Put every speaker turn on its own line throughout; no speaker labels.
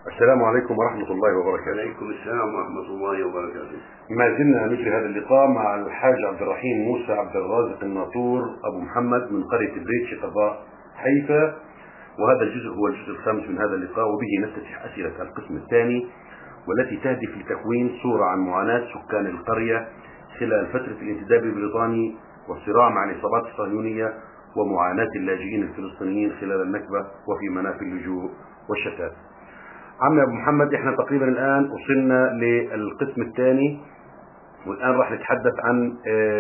السلام عليكم ورحمة الله وبركاته.
وعليكم السلام ورحمة الله وبركاته.
ما زلنا نجري هذا اللقاء مع الحاج عبد الرحيم موسى عبد الرازق الناطور أبو محمد من قرية بريتش قضاء حيفا، وهذا الجزء هو الجزء الخامس من هذا اللقاء، وبه نفتتح أسئلة القسم الثاني والتي تهدف لتكوين صورة عن معاناة سكان القرية خلال فترة الانتداب البريطاني والصراع مع العصابات الصهيونية ومعاناة اللاجئين الفلسطينيين خلال النكبة وفي منافي اللجوء والشتات. عم أبو محمد، احنا تقريبا الآن وصلنا للقسم الثاني، والآن راح نتحدث عن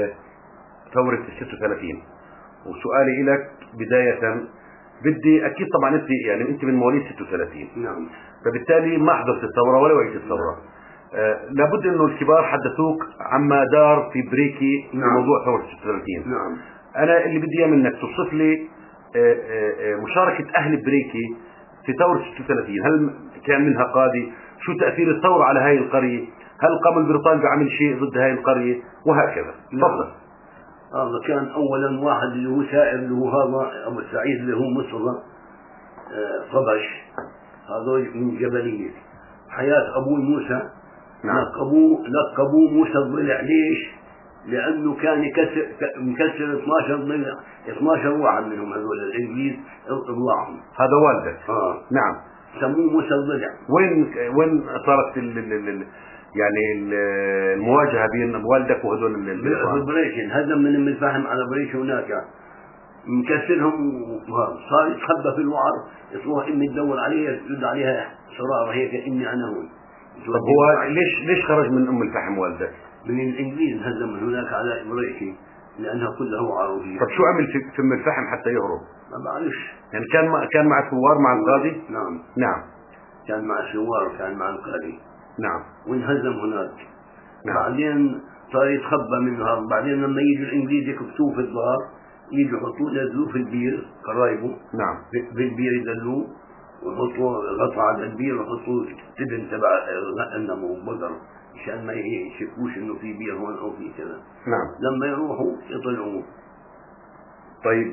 ثورة 36. وسؤالي لك بداية، بدي أكيد طبعا أنت من مواليد 36.
نعم.
فبالتالي ما حضرت الثورة ولا وعيت الثورة. لابد أنه الكبار حدثوك عما دار في بريكي في موضوع ثورة 36.
نعم.
أنا اللي بدي منك توصف لي مشاركة أهل بريكي في ثورة 36. هل كان منها قاضي؟ شو تأثير الثورة على هاي القرية؟ هل قام البريطاني بعمل شيء ضد هاي القرية؟ وهكذا. تفضل.
هذا كان أولا واحد اللي هو سائر اللي هو هذا أبو سعيد اللي هو مصر طبش، هذا من جبلية حياة أبو موسى.
نعم.
لقبوه موسى الضلع. ليش؟ لأنه كان مكسر 12 ضلع، 12 واحد منهم هذول الإنجليز طلعهم.
هذا والدك؟ نعم.
سموه موسى الضلع.
وين صارت يعني المواجهة بين والدك وهذول
بريش؟ انهزم من الفهم على بريش هناك، مكسرهم، صار يتخبى في الوعر، يروح إني تدور عليه، يرد عليها صرارة هيك إني أنا هون.
طب هو ليش خرج من أم الفحم والدك؟
من الإنجليز هزم من هناك على بريشي لأنها كلها وعروضية.
طب شو عمل في أم الفحم حتى يهرب؟
ما بعرفش.
يعني كان مع الثوار مع القاضي؟
نعم. كان مع الثوار وكان مع القاضي.
نعم.
وانهزم هناك.
نعم.
بعدين صار يتخبى منه. بعدين لما يجوا الإنجليز يكبسوه في الظهر، يجوا يحطوه ينزلوه في البير، قرايبه.
نعم.
في البير يدلوه ويحطوا غطا على البير ويحطوا تبن تبع غنم وبقر عشان ما يشكوش انه في بير هون او في كذا.
نعم.
لما يروحوا يطلعوه.
طيب،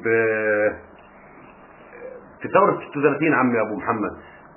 في ثورة 36 عمي أبو محمد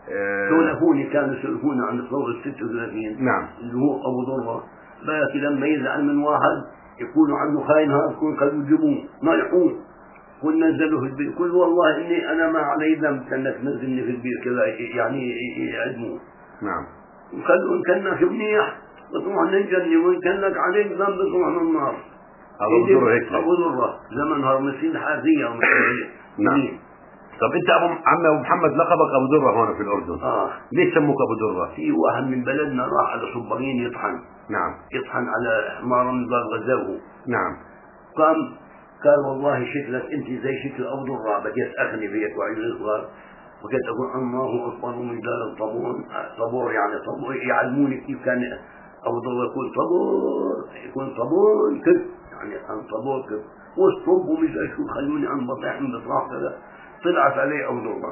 كانوا يسولفون عن ثورة 36.
نعم.
اللي هو أبو ضرة، لكن لما يزعل من واحد يكون عنده خاين، هذا يكون قالوا جيبوه نايحوه وننزلوا في البير. قل والله إني أنا ما علي ذنب كأنك تنزلني في البير كذا، يعني يعدموه.
نعم.
وقالوا إن كانك منيح بتروح ننجلي، وإن كانك عليك ذنب بتروح من النار.
أبو ضرة هيك.
أبو ضرة زمن هرمسين حازية ومسيحية.
نعم. طب أنت عم أبو محمد لقبك أبو ضرة هون في الأردن. ليش سموك أبو ضرة؟ في
واحد من بلدنا راح على صبارين يطحن.
نعم.
يطحن على حمار من باب غزوه.
نعم.
قال والله شكلك أنت زي شكل أبو ضرة، بديت أغني فيك وعيون صغار، وكنت أقول الله أكبر من دار الطابور. طابور يعني طابور، يعلموني كيف كان أبو ضرة يقول طابور، يكون طابور كذب، يعني عن طابور كذب، والصب ومش شو خلوني عن بطيح من بطراح كذا. طلعت عليه أبو ضرة.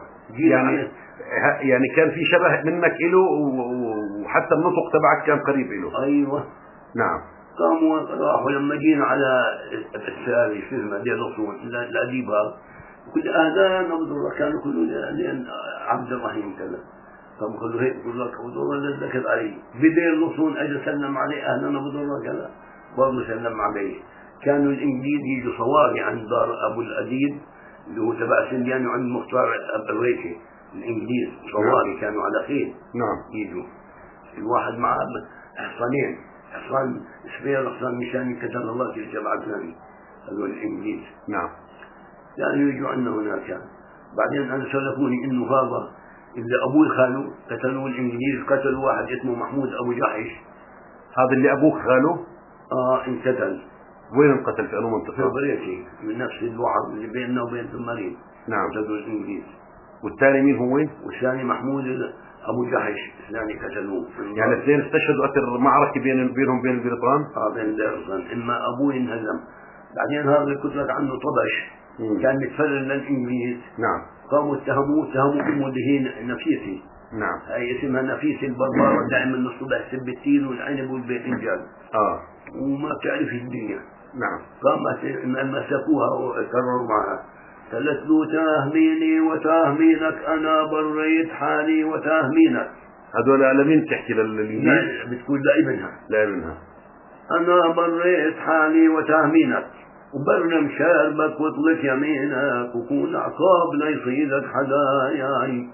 يعني كان في شبه منك إله، وحتى النطق تبعك كان قريب إله.
أيوة.
نعم.
قاموا راحوا لما جينا على السالي شو اسمه ديال الرسول الأديب هذا، كل أهدان أبو ضرة كانوا كلهم لأن عبد الرحيم كذا. قاموا قالوا هيك يقول لك أبو ضرة لذكر عليه بدير الرسول، أجل سلم عليه أهلا أبو ضرة كذا، برضه سلم عليه. كانوا الإنجليز يجوا صواري عند دار أبو الأديب اللي هو تبع سنديان وعند مختار الريشي. الإنجليز صواري كانوا على خيل.
نعم.
يجوا الواحد معه حصانين، حصان سبير، حصان مشان كتب الله في الجبع الثاني، هذول الإنجليز.
نعم.
يعني يجوا عندنا هناك. بعدين أنا سلفوني إنه هذا اللي أبوي خاله قتلوا الإنجليز، قتلوا واحد اسمه محمود أبو جحش.
هذا اللي أبوك خاله؟
انقتل.
وين انقتل؟ في أنو منطقة؟
في بريتي، من نفس الوعر اللي بيننا وبين ثمارين.
نعم.
قتلوا الإنجليز.
والثاني مين هو؟
والثاني محمود أبو جحش، الثاني قتلوه.
يعني الاثنين استشهدوا أثر معركة بينهم وبين البريطان؟
بين البريطان. إما أبوه انهزم. بعدين هذا اللي قلت لك عنه طبش كان متفرر للإنجليز.
نعم.
قاموا اتهموا أمه اللي هي نفيسي.
نعم.
هي اسمها نفيسي البربارة، دائما الصبح تسب التين والعنب والباذنجان. وما تعرف الدنيا.
نعم.
قامت مسكوها وكرروا معها، قالت له تاهميني وتاهمينك، أنا بريت حالي وتاهمينك.
هذول لمين تحكي؟ للإنجيل؟
لا بتقول لابنها.
لابنها.
أنا بريت حالي وتهمينك وبرنا مشاربك وطلت يمينك وكون عقاب لا يصيدك حداياي.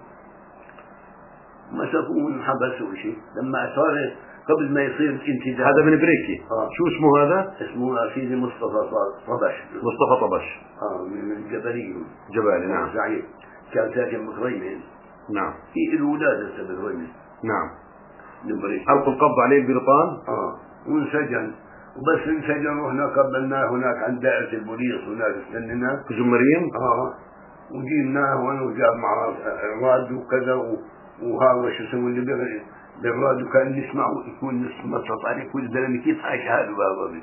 مسكون حبسوا شيء لما صار قبل ما يصير انتداب.
هذا من بريكي. شو اسمه هذا؟
اسمه سيدي مصطفى طبش.
مصطفى طبش.
من الجبلي.
جبالي نعم.
زعيم كان ساكن بخريمين.
نعم.
في الولاد هسه بخريمين.
نعم.
نبريك.
ألقوا القبض عليه البريطان.
وانسجن وبس انسجن رحنا قبلناه هناك عند دائرة البوليس هناك استنيناه
في جمرين.
وجيناه وانا وجاب معه الراد وكذا وهذا شو يسوي اللي بالراد وكان نسمعه يكون نصمت عليه كل زلمه كيف عايش هذا بابا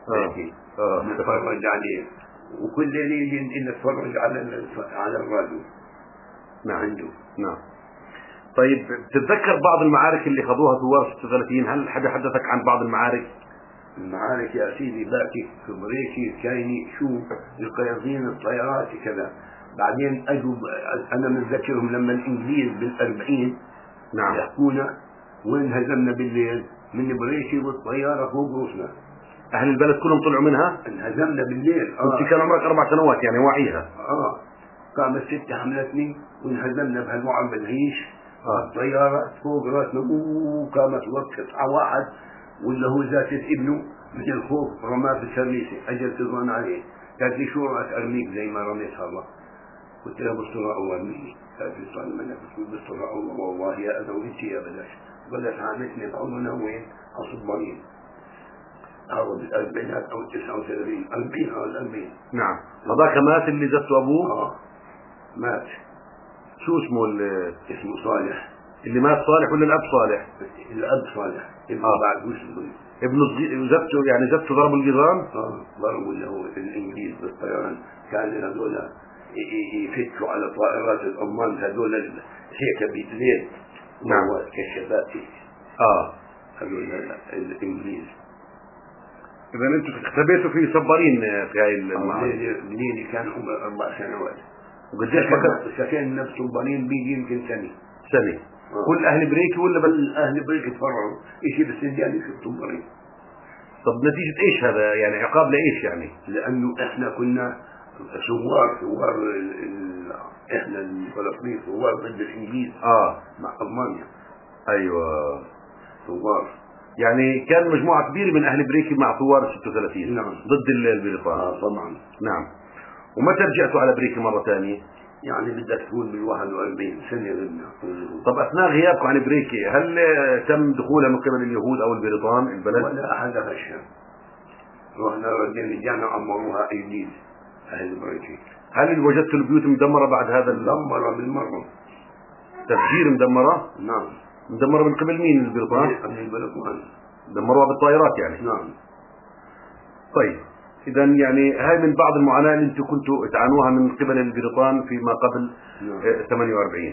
نتفرج عليه وكل ليله يجي نتفرج على الراديو.
نعم
عنده.
نعم. طيب تتذكر بعض المعارك اللي خذوها ثوار 36؟ هل حدا حدثك عن بعض المعارك؟
المعارك يا سيدي باكي في بريكي كايني شو القياصين الطيارات كذا. بعدين اجوا انا متذكرهم لما الانجليز بال40
نعم
يحكونا وين هزمنا بالليل من بريكي والطياره فوق روسنا.
اهل البلد كلهم طلعوا منها؟
انهزمنا بالليل.
انت كان عمرك 4 سنوات يعني واعيها.
قامت 6 حملتني وانهزمنا بهالوعر بالعيش. الطياره فوق راسنا وقامت وقفت على واحد ولا هو ذات ابنه مثل الخوف رماه في السريسه. اجل تظن عليه قالت لي شو رايك ارميك زي ما رميت الله؟ قلت لها بستر الله ارميني. قالت لي صار منك بستر الله والله يا انا وانت يا بلاش. بدت عامتني بعضنا وين؟ عصبانين. هذا بالاربعينات او 39 40 او 40.
نعم. هذاك مات اللي زته ابوه؟
مات.
شو اسمه
اسمه صالح.
اللي مات صالح ولا الاب صالح؟
الاب صالح. ابنه بعد وش
ابنه زبته يعني زبته ضربوا الجيران؟
ضربوا اللي هو الانجليز بالطيران. كان هذول يفتشوا على طائرات العمان هذول هيك بالليل.
نعم.
كشبات هيك. هذول الانجليز.
اذا انتم اختبيتوا في صبارين في هاي المعارك؟
بنيني كان عمره 4 سنوات.
وقديش
سكن نفس صبارين بيجي يمكن سنه.
كل اهل بريكي ولا بس
اهل بريكي تفرعوا شيء بالسنجاني في الصبارين؟
طب نتيجة ايش هذا يعني؟ عقاب لايش يعني؟
لانه احنا كنا ثوار احنا الفلسطينيين ثوار ضد الانجليز. مع المانيا.
ايوه
ثوار.
يعني كان مجموعة كبيرة من اهل بريكي مع ثوار 36.
نعم.
ضد البريطان.
طبعا.
نعم. ومتى رجعتوا على بريكي مرة ثانية؟
يعني بدك تكون بال41 سنة غبنا.
طب اثناء غيابكم عن بريكي هل تم دخولها من قبل اليهود او البريطان البلد؟
ولا احد غشها. رحنا رجعنا عمروها انجليز اهل بريكي.
هل وجدتوا البيوت مدمرة بعد هذا؟
مدمرة بالمرة.
تفجير مدمرة؟
نعم.
مدمرة من قبل مين البريطان؟
من البريطان.
دمروها بالطائرات يعني؟
نعم.
طيب اذا يعني هاي من بعض المعاناة اللي انتم كنتوا تعانوها من قبل البريطان فيما قبل 48.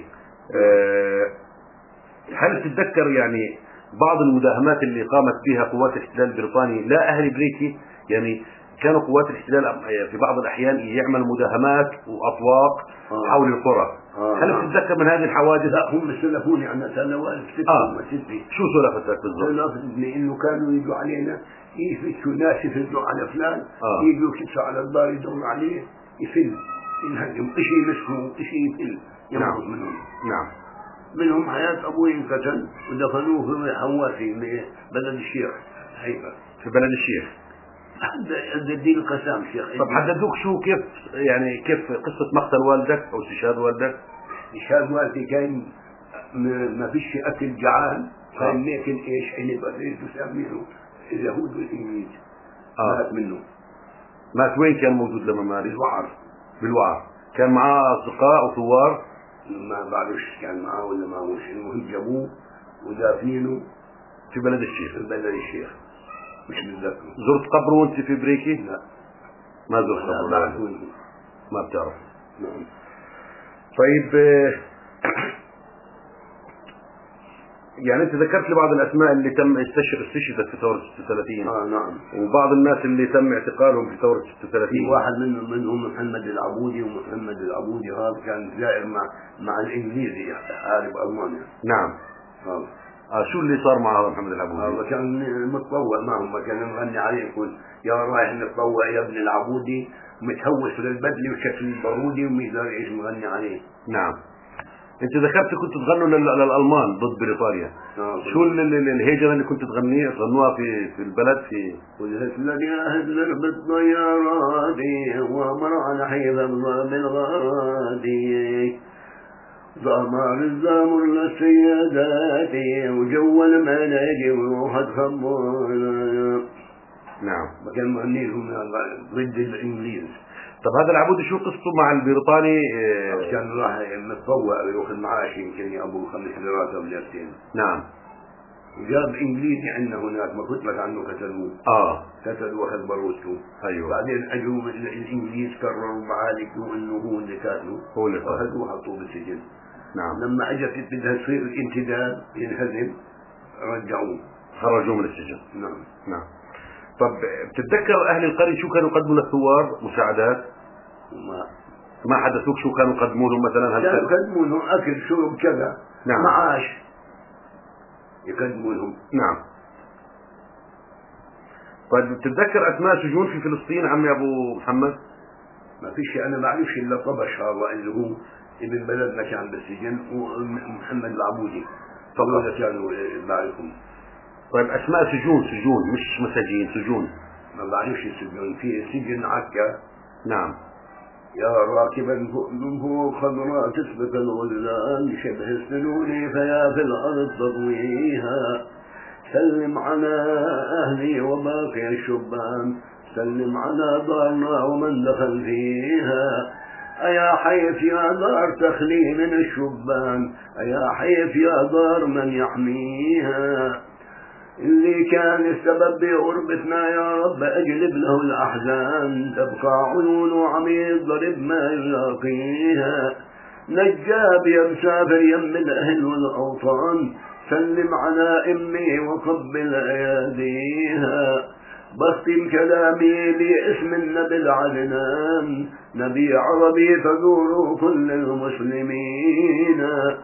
هل تتذكر يعني بعض المداهمات اللي قامت بها قوات الاحتلال البريطاني لا اهل بريكي؟ يعني كانوا قوات الاحتلال في بعض الاحيان يعمل مداهمات واطواق حول القرى. هل تتذكر من هذه الحوادث؟
لا هم سلفوني عن سنوات.
شو سلفتك بالضبط؟
سلفتني انه كانوا يجوا علينا يفتشوا ناس يفلوا على فلان. يجوا يكسوا على الدار يدوروا عليه يفل ينهجم شيء يمسكوا شيء يفل ينقص منهم.
نعم.
منهم حياة ابوي انقتل ودفنوه في حواسي بلد الشيخ حيفا.
في بلد الشيخ.
حد الدين القسام شيخ.
طب حددوك شو كيف يعني كيف قصة مقتل والدك او استشهاد والدك؟
استشهاد والدي كان ما فيش اكل جعان. كان ماكل ايش حلب ايش تسميه اليهود والانجليز. مات منه.
مات وين كان موجود لما مات؟
بالوعر.
كان معاه اصدقاء وثوار؟
ما بعرفش كان معاه ولا ما هوش. المهم جابوه ودافنينه
في بلد الشيخ.
في بلد الشيخ مش متذكر.
زرت قبره وانت في بريكي؟
لا
ما زرت قبره. ما بتعرف.
نعم.
طيب يعني انت ذكرت لي بعض الاسماء اللي تم استشهدت في ثورة 36.
نعم.
وبعض الناس اللي تم اعتقالهم في ثورة 36.
في واحد منهم محمد العبودي. ومحمد العبودي هذا كان زائر مع الانجليزي حارب المانيا.
نعم. شو اللي صار مع محمد العبودي؟
هذا كان متطوع معهم، كان مغني عليه يقول يا رايح نتطوع يا ابن العبودي، متهوس للبدلي وشكل البارودي وميزان ايش مغني عليه.
نعم. انت ذكرت كنت تغنوا للالمان ضد بريطانيا. شو الهيجه اللي كنت تغنوها في البلد؟ في
قلت لك يا اهل بالطيارات ومر على حيث بالغادي، ضمر الزامر للسيادات وجو المناجي وروح تخبر.
نعم.
كان مغنيهم ضد الانجليز.
طب هذا العبودي شو قصته مع البريطاني؟
كان راح متطوع وياخذ معاش يمكن ابو 5 ليرات او ليرتين.
نعم.
جاب انجليزي عندنا هناك، ما قلت لك عنه قتلوه. قتلوه واخذ باروته.
ايوه.
بعدين اجوا الانجليز قرروا معالجه انه هو اللي قتله،
هو اللي
اخذوه وحطوه بالسجن.
نعم.
لما اجت بدها تصير الانتداب ينهزم رجعوه،
خرجوه من السجن.
نعم.
نعم. طب بتتذكر اهل القرية شو كانوا يقدموا للثوار مساعدات؟ ما حدثوك شو كانوا يقدموا لهم مثلا؟
كانوا يقدموا لهم اكل شرب كذا.
نعم.
معاش يقدموا لهم.
نعم. طيب بتتذكر اسماء سجون في فلسطين عمي ابو محمد؟
ما فيش، انا بعرفش الا طبش هذا اللي هو ابن بلدنا كان بالسجن، ومحمد العبودي طبعا كانوا بعرفهم.
طيب اسماء سجون مش مساجين، سجون.
ما بعرفش السجون. في سجن عكا.
نعم.
يا راكبا من فوق خضراء تسبق الغزلان شبه السنون فيا في الارض تضويها، سلم على اهلي وباقي الشبان، سلم على دارنا ومن دخل فيها، أيا حيف يا دار تخلي من الشبان، أيا حيف يا دار من يحميها، اللي كان السبب بغربتنا يا رب أجلب له الأحزان، تبقى عيونه عميد ضرب ما يلاقيها، نجاب يا مسافر يم الأهل والأوطان، سلم على أمي وقبل أياديها، بختم كلامي باسم النبي العدنان، نبي عربي فزوروا كل المسلمين.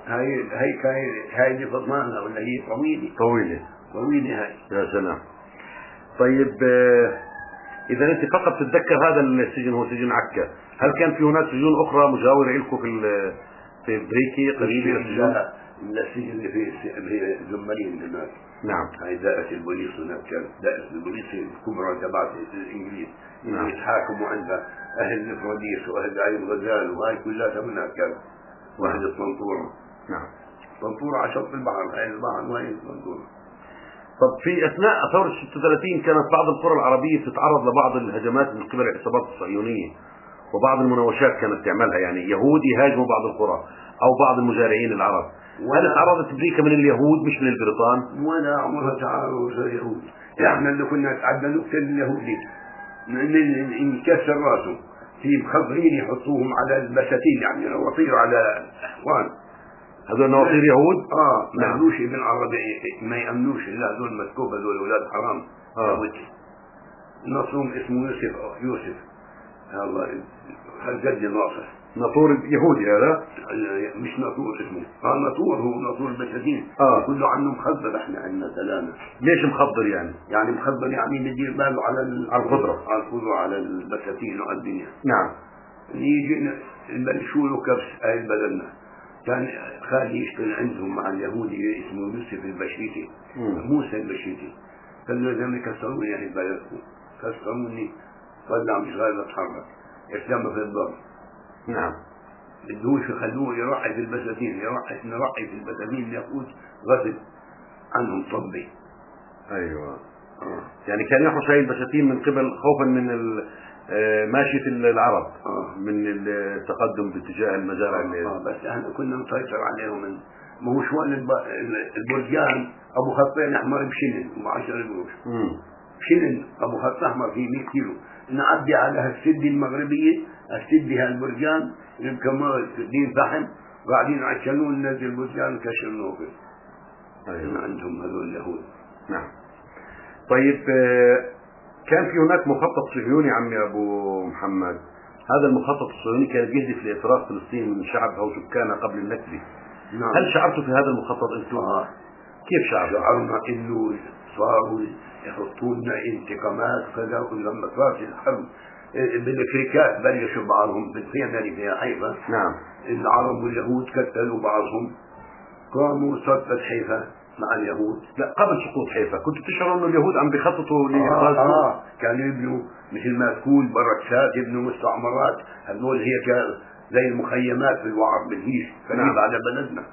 هاي فطمانة ولا هي طويلة هاي.
يا سلام. طيب إذا أنت فقط تتذكر هذا السجن هو سجن عكا، هل كان في هناك سجون أخرى مجاورة لكم في بريكي قريبة؟
لا، السجن اللي في زمرين هناك.
نعم.
هاي دائرة البوليس هناك، كانت دائرة البوليس الكبرى تبعت الإنجليز.
نعم.
يتحاكموا عندها أهل الفراديس وأهل عين غزال وهاي كلها هناك كانت. واحد الطنطورة.
نعم.
طنطورة على شط البحر، هاي البحر وهي الطنطورة.
طب في أثناء ثورة 36 كانت بعض القرى العربية تتعرض لبعض الهجمات من قبل العصابات الصهيونية، وبعض المناوشات كانت تعملها، يعني يهود يهاجموا بعض القرى أو بعض المزارعين العرب. هل تعرضت بريكا من اليهود مش من البريطان؟
ولا عمرها تعرض اليهود. احنا اللي كنا نتعدى نقتل اليهودي نكسر راسه في مخضرين يحطوهم على البساتين، يعني نواطير على اخوان.
هذول نواطير يهود؟
ما يأمنوش ابن عربي، ما يأمنوش الا هذول مسكوب، هذول اولاد حرام. نصهم اسمه يوسف الله خلقد ناصر.
ناطور يهودي هذا؟
مش ناطور اسمه، ناطور هو ناطور البساتين. كله عنه مخضر، احنا عندنا سلامة.
ليش مخضر يعني؟
يعني مخضر يعني بيدير باله على
الخضرة،
على البساتين وعلى الدنيا.
نعم.
يجي يبلشوا له كبس هاي بلدنا. كان خالي يشتغل عندهم مع اليهودي اسمه يوسف البشيتي، موسى البشيتي. قال له لازم يكسروني يعني بلدكم، كسروني طلع مش غير اتحرك، ارتمى في الضرب.
نعم.
بدوش يخلوه يرعي في البساتين، نرعي في البساتين يقود غصب عنهم طبي.
ايوه. يعني كان يحرس هاي البساتين من قبل خوفا من ماشية العرب، من التقدم باتجاه المزارع.
بس احنا كنا نسيطر عليهم. ما هو شوال البرجان ابو خطين احمر بشنن و10 قروش. شنن ابو خط احمر في 100 كيلو، نعدي على السدي المغربيه، السدي هالبرجان كمان دين فحم، بعدين عشانون ننزل البرجان كشر نوفل.
أيوة.
عندهم هذول اليهود.
نعم. طيب كان في هناك مخطط صهيوني عمي ابو محمد، هذا المخطط الصهيوني كان يهدف لافراغ فلسطين من شعبها وسكانها قبل النكبه.
نعم.
هل شعرتوا في هذا المخطط انتم؟ كيف
شعرنا إنه صاروا يحطوا لنا انتقامات وكذا. ولما صارت الحرب بالافريكات بلشوا بعضهم بالخيمة اللي فيها حيفا.
نعم.
العرب واليهود قتلوا بعضهم. قاموا سقطت حيفا مع اليهود.
لا، قبل سقوط حيفا كنتوا تشعروا انه اليهود عم بيخططوا لإخراجكم؟
كانوا يبنوا مثل ما تقول بركات، يبنوا مستعمرات. هذول هيك زي المخيمات في الوعر بالهيش قريب على بلدنا.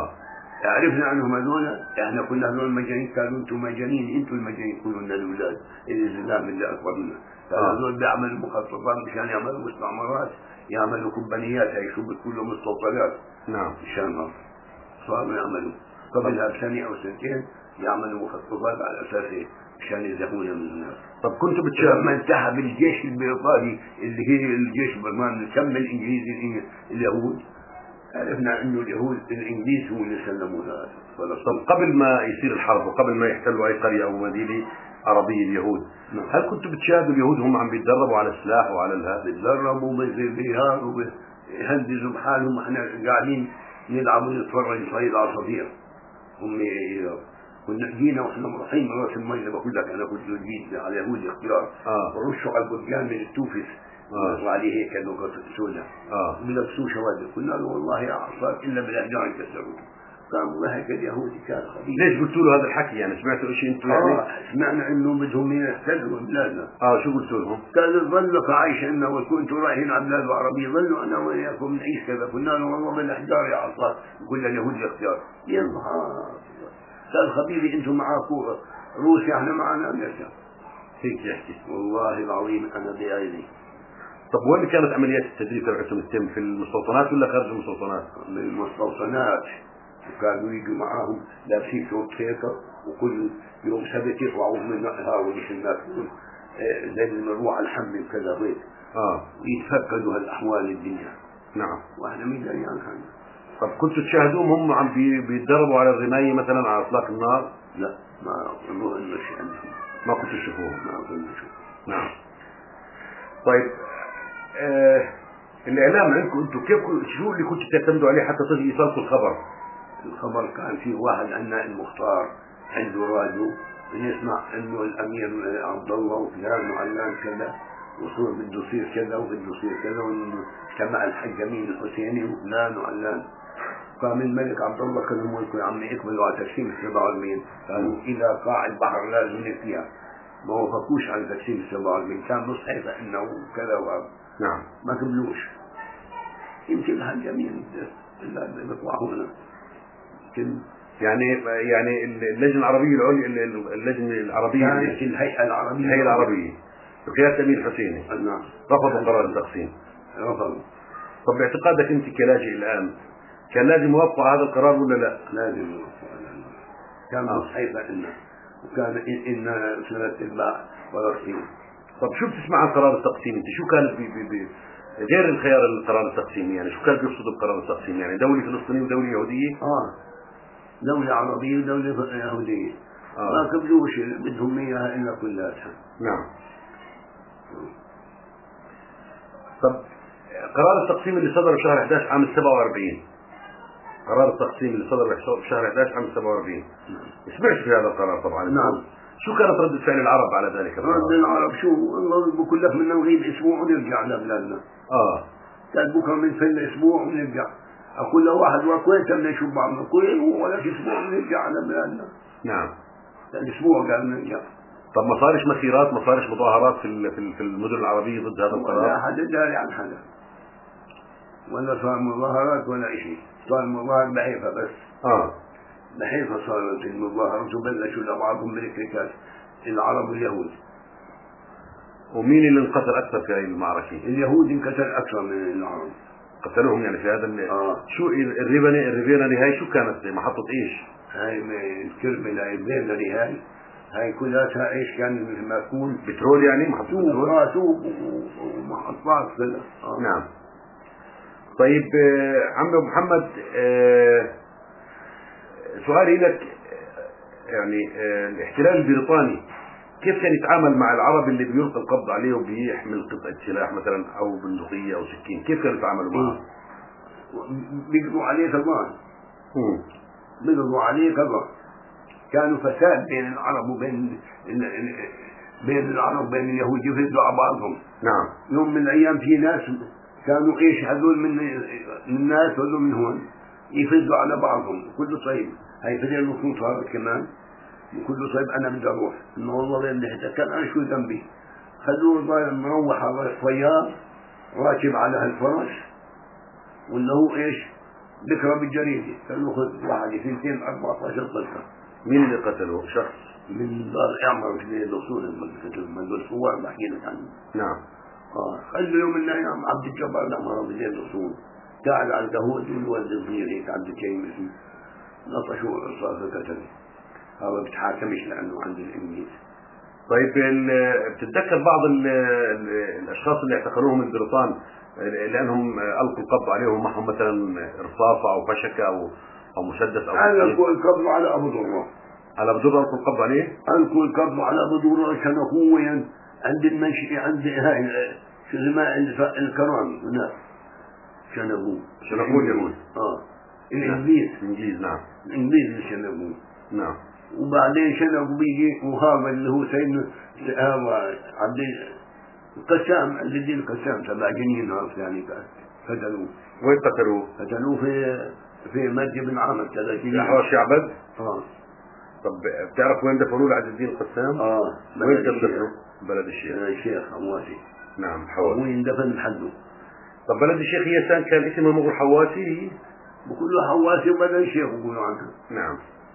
عرفنا عنهم هذول. احنا كنا هذول مجانين. قالوا انتم مجانين، انتم المجانين كلوا لنا الاولاد الاسلام اللي اكبر منا. هذول بيعملوا مخططات مشان يعملوا مستعمرات، يعملوا كومبانيات هي شو بتقول له مستوطنات.
نعم.
مشان صاروا يعملوا قبلها بسنة او سنتين يعملوا مخططات على اساس مشان يزهونا من الناس.
طب كنتوا بتشاهدوا
لما انتهى بالجيش البريطاني اللي هي الجيش البريطاني سمى الانجليزي اليهود، عرفنا انه اليهود الانجليز هو اللي سلمونا.
طب قبل ما يصير الحرب وقبل ما يحتلوا اي قريه او مدينه عربيه اليهود، هل كنتوا بتشاهدوا اليهود هم عم بيتدربوا على السلاح وعلى الهذا؟
بيتدربوا بيهاروا بيهندزوا بحالهم. احنا قاعدين نلعبوا نتفرج صيد عصافير. هم كنا جينا واحنا رايحين من راس المي. بقول لك انا كنت جيت على اليهود اختيار ورشوا على البرجان من التوفيس وعليه هيك انه قطعه سوداء بلبسوه شوادر. قلنا له والله يا عصار الا بالاحجار يكسروه. قام الله هيك اليهودي كان خبيث.
ليش قلتوا له هذا الحكي يعني؟ سمعتوا شيء انتم يعني؟
سمعنا انه بدهم يحتلوا بلادنا.
شو قلتوا لهم؟
قالوا ظلوا عايش عنا وكنتوا رايحين على بلاد عربيه ظلوا انا وياكم نعيش كذا. قلنا له والله بالاحجار يا عصار. يقول اليهود الاختيار. يلا قال خبيبي انتم معاكم روسيا احنا معنا امريكا.
هيك يحكي.
والله العظيم انا بعيني.
طب وين كانت عمليات التدريب تبعتهم تتم؟ في المستوطنات ولا خارج المستوطنات؟
من المستوطنات. وكانوا يجوا معاهم لابسين شورت هيكه وكل يوم سبت يطلعوا من هاول الناس زي المروع الحمل كذا هيك ويتفقدوا هالاحوال الدنيا.
نعم.
واحنا مين دريان عنها.
طب كنتوا تشاهدوهم هم عم بيتدربوا على الرماية مثلا على اطلاق النار؟
لا ما انه شيء عندهم.
ما كنتوا تشوفوهم؟
ما كنتوا نشوف.
نعم. طيب الاعلام عندكم انتم كيف شو اللي كنتوا تعتمدوا عليه حتى تصل يوصلكم الخبر؟
الخبر كان فيه واحد عندنا المختار عنده راديو بنسمع انه الامير عبد الله وفلان وعلان كذا وصور بده يصير كذا وبده يصير كذا وانه اجتمع الحج امين الحسيني وفلان وعلان. قام الملك عبد الله كان الملك يا عمي اكملوا على تقسيم 47. قالوا الى قاع البحر لازم فيها. ما وافقوش على تقسيم 47. كان نص حيفا انه كذا وهذا.
نعم.
ما قبلوش. يمكن الحج امين بيطلعوا هنا.
يعني اللجنة العربية العليا، اللجنة العربية
كانت الهيئة
العربية بقيادة الأمير الحسيني.
نعم.
رفضوا قرار التقسيم.
رفضوا.
طب باعتقادك أنت كلاجئ الآن كان لازم يوافقوا على هذا القرار ولا لا؟
لازم يوافقوا على هذا. كان مصحيفة إنه وكان إن سنة الباع فلسطين.
طب شو بتسمع عن قرار التقسيم أنت؟ شو كانت غير الخيار القرار التقسيم يعني شو كان بيقصدوا بقرار التقسيم؟ يعني دولة فلسطينية ودولة يهودية؟
دولة عربية ودولة يهودية. ما قبلوش بدهم إياها إلا كلها.
نعم. طب قرار التقسيم اللي صدر بشهر 11 عام 47. قرار التقسيم اللي صدر بشهر 11 عام 47. سمعت في هذا القرار طبعا.
نعم.
شو كانت ردة فعل العرب على ذلك القرار؟
رد العرب شو الله بقول لك بدنا نغيب اسبوع ونرجع لبلادنا. قال بكره بنفل اسبوع ونرجع. اقول له واحد وكويت بدنا نشوف بعضنا كويت ولا اسبوع ونرجع على بلادنا.
نعم.
الاسبوع قال نرجع.
طب ما صارش مسيرات ما صارش مظاهرات في المدن العربية ضد هذا القرار؟
لا حدا داري عن حدا ولا صار مظاهرات ولا شيء. صار مظاهر بحيفا بس. بحيفا صارت المظاهرات وبلشوا لبعضهم بالكريكات العرب واليهود.
ومين اللي انقتل اكثر في هذه المعركة؟
اليهود انقتل اكثر من العرب.
قتلوهم يعني في هذا شو الريبينري هاي شو كانت محطة ايش؟
هاي الكرملة الريبينري هاي كلها ايش كان مثل ما تقول
بترول يعني محطة بترول.
سوق ومحطات كلها.
نعم. طيب عمي ابو محمد سؤالي لك يعني الاحتلال البريطاني كيف كان يتعامل مع العرب اللي بيلقى القبض عليه وبيحمل قطعة سلاح مثلا او بندقية او سكين؟ كيف كانوا يتعاملوا معه؟
بيقضوا عليه كمان. بيقضوا عليه كمان. كانوا فساد بين العرب وبين بين العرب وبين اليهود، يفسدوا على بعضهم.
نعم.
يوم من الأيام في ناس كانوا إيش هذول من ناس وهذول من هون يفسدوا على بعضهم. كله طيب هاي فدي المفروض هذا كمان كله طيب أنا بدي أروح إنه والله اللي كان أنا شو ذنبي. خلوه ضايع مروح على الطيار راكب على هالفرس وإنه هو إيش ذكرى بالجريدة. قالوا خذ واحد 214 طلقة.
مين اللي قتله؟ شخص
من دار اعمر في الأصول من دول الصور بحكي لك عنه.
نعم.
خلوا يوم من الأيام عبد الجبار الأمر في الأصول قاعد على الدهود والولد الصغير هيك عبد الكريم اسمه نطشوا رصاصة قتله. هذا بتحاكمش لأنه عند الإنجليز.
طيب بتتذكر بعض الأشخاص اللي اعتقلوهم البريطان لأنهم ألقوا القبض عليهم معهم مثلا رصاصة أو فشكة أو مسدس أو
ألقوا القبض على أبو ضرة.
على أبو ضرة ألقوا القبض عليه؟
ألقوا القبض على أبو ضرة كان هو عند المنشئ عند هاي شو اسمها الكرامي هناك شنبوه
اليهود.
الإنجليز.
نعم.
الإنجليز اللي شنبوه.
نعم.
وبعدين شنبوا بيجي وهذا اللي هو سيدنا هذا عبد القسام الذي القسام تبع جنين يعني قتلوه.
وين قتلوه؟
قتلوه في مسجد بن عامر كذا
في حوش يعبد. طب بتعرف وين دفنوه لعز الدين القسام؟ وين دفنوه؟ بلد الشيخ.
الشيخ حواسي.
نعم حواسي.
وين دفن محله.
طب بلد الشيخ هي كان اسمها مغر حواسي.
بكله حواسي وبلد الشيخ بيقولوا عنها.
نعم.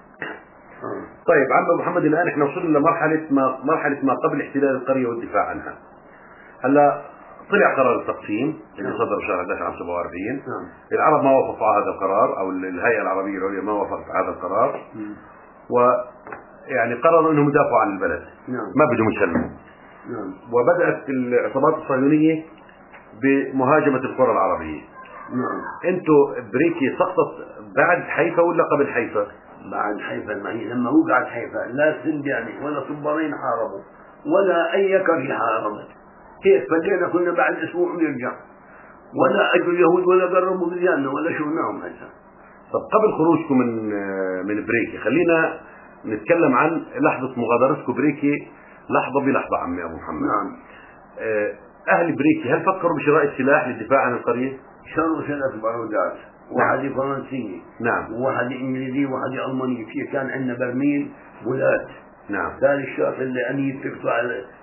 طيب عم محمد الآن احنا وصلنا لمرحلة ما قبل احتلال القرية والدفاع عنها. هلا طلع قرار التقسيم اللي صدر شهر 11 عام 47. العرب ما وافقوا على هذا القرار او الهيئة العربية العليا ما وافقت على هذا القرار. ويعني قرروا انهم يدافعوا عن البلد. ما بدهم يسلموا. وبدأت العصابات الصهيونية بمهاجمة القرى العربية. انتوا بريكي سقطت بعد حيفا ولا قبل حيفا؟
بعد حيفا. لما وقعت حيفا لا سنداني ولا صبارين حاربوا ولا اي قرية حاربت. كيف فجينا كنا بعد اسبوع نرجع ولا اجوا اليهود ولا قربوا بلياننا ولا شفناهم هسه.
طب قبل خروجكم من بريكي خلينا نتكلم عن لحظة مغادرتكم بريكي لحظة بلحظة عمي ابو محمد.
نعم.
اهل بريكي هل فكروا بشراء السلاح للدفاع عن القرية؟
شروا 3 بارودات. واحد فرنسي.
نعم.
وواحد انجليزي وواحد الماني. في كان عندنا برميل بولات.
نعم.
ثاني الشاطئ اللي اني تقطع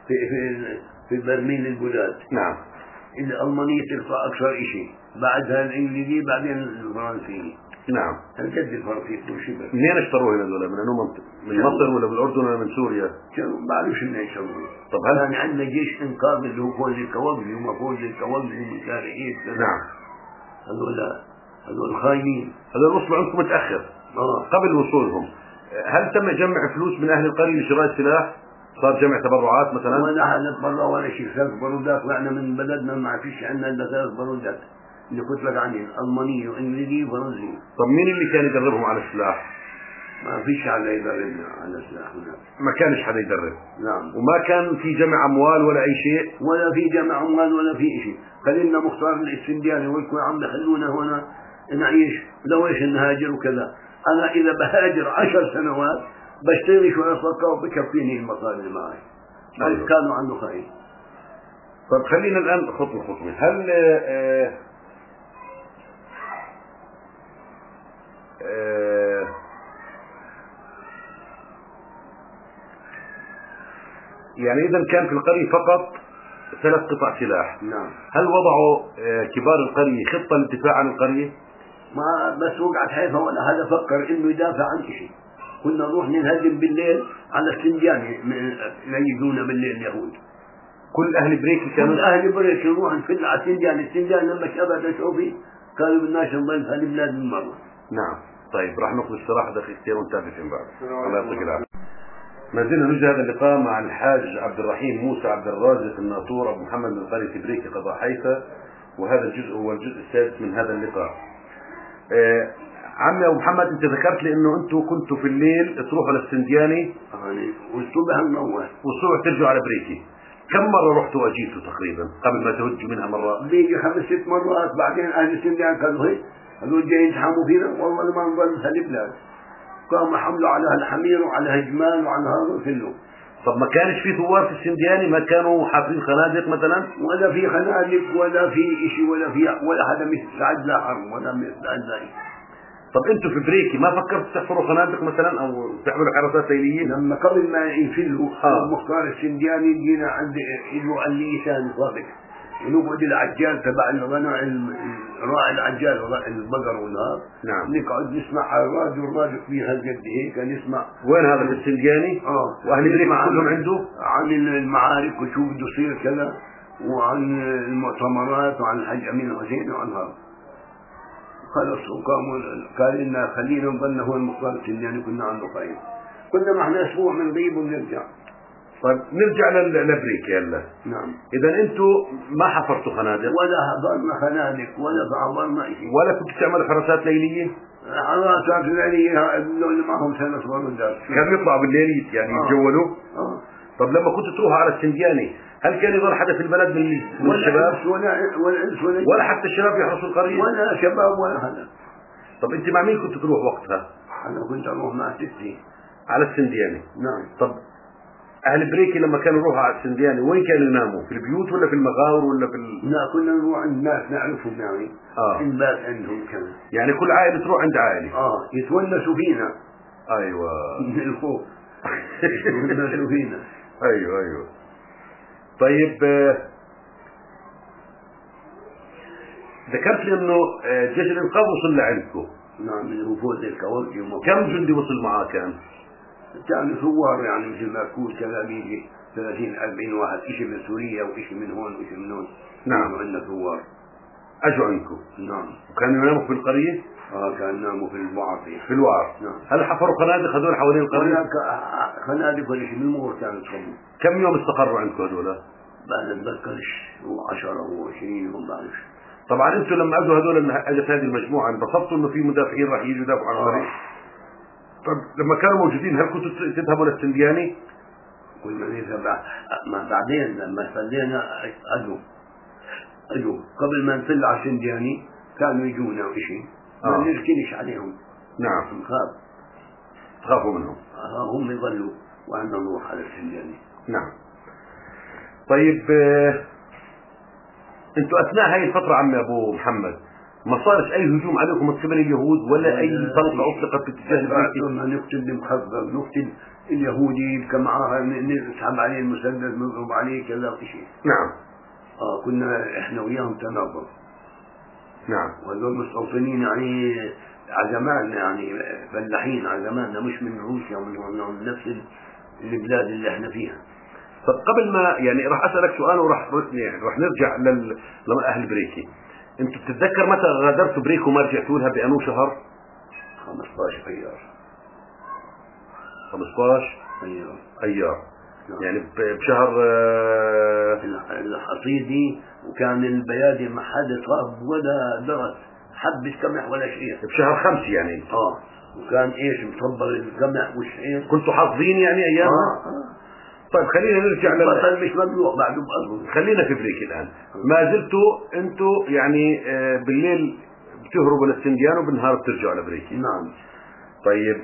في برميل البولات.
نعم.
الالمانية تقطع اكثر شيء بعدها الانجليزي بعدين الفرنسي.
نعم.
الجد الفرنسي كل شيء.
منين اشتروه هنا دول؟ من مصر ولا من الاردن ولا من سوريا؟
ما بعرفش منين يشتروه.
طب هل
كان عندنا جيش انقاذ اللي هو فوز الكوابلي وما فوز الكوابلي ومن شارعين.
نعم.
هذول خاينين.
هذول وصلوا عندكم متاخر. قبل وصولهم هل تم جمع فلوس من اهل القريه لشراء السلاح؟ صار جمع تبرعات مثلا؟
ولا حد تبرع ولا شيء. 3 بارودات طلعنا من بلدنا ما فيش عندنا الا 3 بارودات اللي قلت لك عنهم الماني وانجليزي وفرنسي.
طب مين اللي كان يدربهم على السلاح؟
ما فيش حدا يدربنا على السلاح هناك.
ما كانش حدا يدرب.
نعم.
وما كان في جمع اموال ولا اي شيء.
ولا في جمع اموال ولا في شيء. خلينا مختار الاسفندياني ويكون عم يخلونا هنا نعيش لو ايش نهاجر وكذا. انا اذا بهاجر 10 سنوات بشتري شوية فكة وبكفيني المصاري اللي معي.
أيوة.
كانوا عنده خير.
طب خلينا الآن خطوة هل يعني إذا كان في القرية فقط 3 قطع سلاح.
نعم.
هل وضعوا كبار القرية خطة للدفاع عن القرية؟
ما بس وقعت حيفا ولا هذا فكر إنه يدافع عن شيء. كنا نروح ننهزم بالليل على السندياني يجونا بالليل اليهود.
كل أهل بريكي كانوا؟
كل أهل بريكي نروح نفل على السندياني. السندياني لما شافت شوفي قالوا بدناش نضل في البلاد من مرة.
نعم. طيب راح ناخذ استراحة دقيقتين ونتابع فيما بعد. الله يعطيك العافية. ما زلنا نجري هذا اللقاء مع الحاج عبد الرحيم موسى عبد الرازق الناطور أبو محمد من قرية بريكي قضاء حيفا، وهذا الجزء هو الجزء السادس من هذا اللقاء. عمي أبو محمد أنت ذكرت لي إنه أنتم كنتوا في الليل تروحوا للسندياني
والصبح نروح
والصبح ترجعوا على بريكي. كم مرة رحتوا وأجيتوا تقريبا قبل ما تهجوا منها مرة؟
بيجي 5-6 مرات. بعدين أهل السنديان قالوا هي هذول جايين يزحموا فينا والله ما نضل في البلاد. قام حمله على الحمير وعلى الجمال وعلى هذا كله.
طب ما كانش في ثوار في السندياني؟ ما كانوا حافرين خنادق مثلا؟
ولا في خنادق ولا في شيء ولا حدا مستعد لحرب ولا مستعد لأي.
طب انتوا في بريكي ما فكرتوا تحفروا خنادق مثلا او تعملوا حراسات ليليه؟
لما قبل ما ينفلوا مختار السندياني جينا عند قال لي ثاني صادق ونقعد العجال تبع الغنم راعي العجال البقر والنهار.
نعم.
نقعد نسمع على الراديو فيها قد هيك نسمع.
وين هذا في السندياني؟ واهل بريكي كلهم عنده عن
المعارك وشو بده يصير كذا وعن المؤتمرات وعن الحج امين الحسين وعن هذا. خلص وقاموا قال لنا خلينا نظلنا هو المختار السندياني كنا عنده قايم. كنا معنا اسبوع بنغيب ونرجع.
طيب نرجع لبريك يلا.
نعم.
اذا انتوا ما حفرتوا خنادق
ولا حفرنا خنادق ولا عبرنا شيء
ولا كنتوا تعملوا حراسات ليليه؟
حراسات ليليه اللي معهم سنه صغار والدار
كانوا يطلعوا بالليل يعني يتجولوا. طب لما كنتوا تروحوا على السندياني هل كان يظل حدا في البلد من الشباب؟ ولا حتى الشباب يحرسوا القريه؟
ولا شباب ولا حدا.
طب انت مع مين كنت تروح وقتها؟
انا كنت اروح مع ستي
على السندياني.
نعم.
طب اهل بريكي لما كانوا يروحوا على السندياني وين كانوا يناموا؟ في البيوت ولا في المغاور ولا في
لا كنا نروح عند ناس نعرفهم يعني. الباب عندهم كذا
يعني كل عائله تروح عند عائله.
يتونسوا فينا.
ايوه
من الخوف يتونسوا فينا.
ايوه طيب ذكرت لي انه جيش الانقاذ وصل لعندكم.
نعم من وفود الكواكب.
كم جندي وصل معاه كان
ثوار يعني مثل ما تقول كذا بيجي 30 40 واحد، شيء من سوريا وشيء من هون وشيء من هون.
نعم.
عندنا ثوار
اجوا عندكم.
نعم.
وكانوا يناموا في القريه؟
كانوا يناموا في الوعر.
في الوعر.
نعم.
هل حفروا خنادق هذول حوالين القريه؟
خنادق ولا شيء من المور كانت تخبوا.
كم يوم استقروا عندكم هذول؟
بعد بتذكرش 10 و 20 يوم بعرفش.
طبعا انتم لما اجوا هذول اجت هذه المجموعه انبسطتوا انه في مدافعين راح يجوا يدافعوا عن القريه؟ طب لما كانوا موجودين هل كنتوا تذهبوا للسندياني؟
كنا نذهب بعدين لما صلينا اجوا قبل ما نصلي على السندياني كانوا يجونا وشيء ما نركنش عليهم.
نعم.
نخاف.
تخافوا منهم.
هم يظلوا وانا نروح على السندياني.
نعم. طيب انتوا اثناء هاي الفتره عمي ابو محمد ما صارش اي هجوم عليكم من قبل اليهود ولا اي طلقه اطلقت باتجاه البريكي؟
نقتل المخزن نقتل اليهودي كمعها نسحب عليه المسدس نضرب عليه كذا وشيء.
نعم.
كنا احنا وياهم تناظر.
نعم.
وهذول مستوطنين يعني عزمان يعني فلاحين عزماننا مش من روسيا ومن نفس البلاد اللي احنا فيها.
طب قبل ما يعني راح اسالك سؤال وراح نرجع لاهل بريكي. انتوا بتتذكر متى غادرتوا بريك وما رجعتوا لها بأنو شهر؟
15 ايار.
15 ايار. يعني بشهر
الحصيدي وكان البيادي ما حد صاب ولا درس حبة قمح ولا شيء.
بشهر 5 يعني.
وكان ايش مصبر القمح والشعير.
كنتوا حافظين يعني ايامها؟ طيب خلينا نرجع
البطل مش ممنوع بعده بأرضه.
خلينا في بريك الآن. ما زلتوا انتوا يعني بالليل بتهربوا للسنديان وبالنهار بترجعوا لبريكي.
نعم.
طيب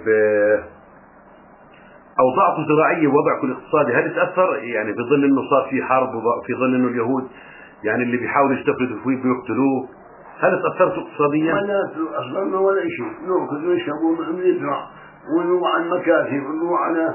اوضاعكم الزراعيه ووضعكم الاقتصادي هل تاثر يعني في ظل انه صار في حرب وفي ظل انه اليهود يعني اللي بيحاولوا يستفردوا فيه بيقتلوه هل تاثرتوا اقتصاديا؟
ولا اصلا ولا شيء. ناكل ونشرب ونزرع ونروح على المكاتب ونروح على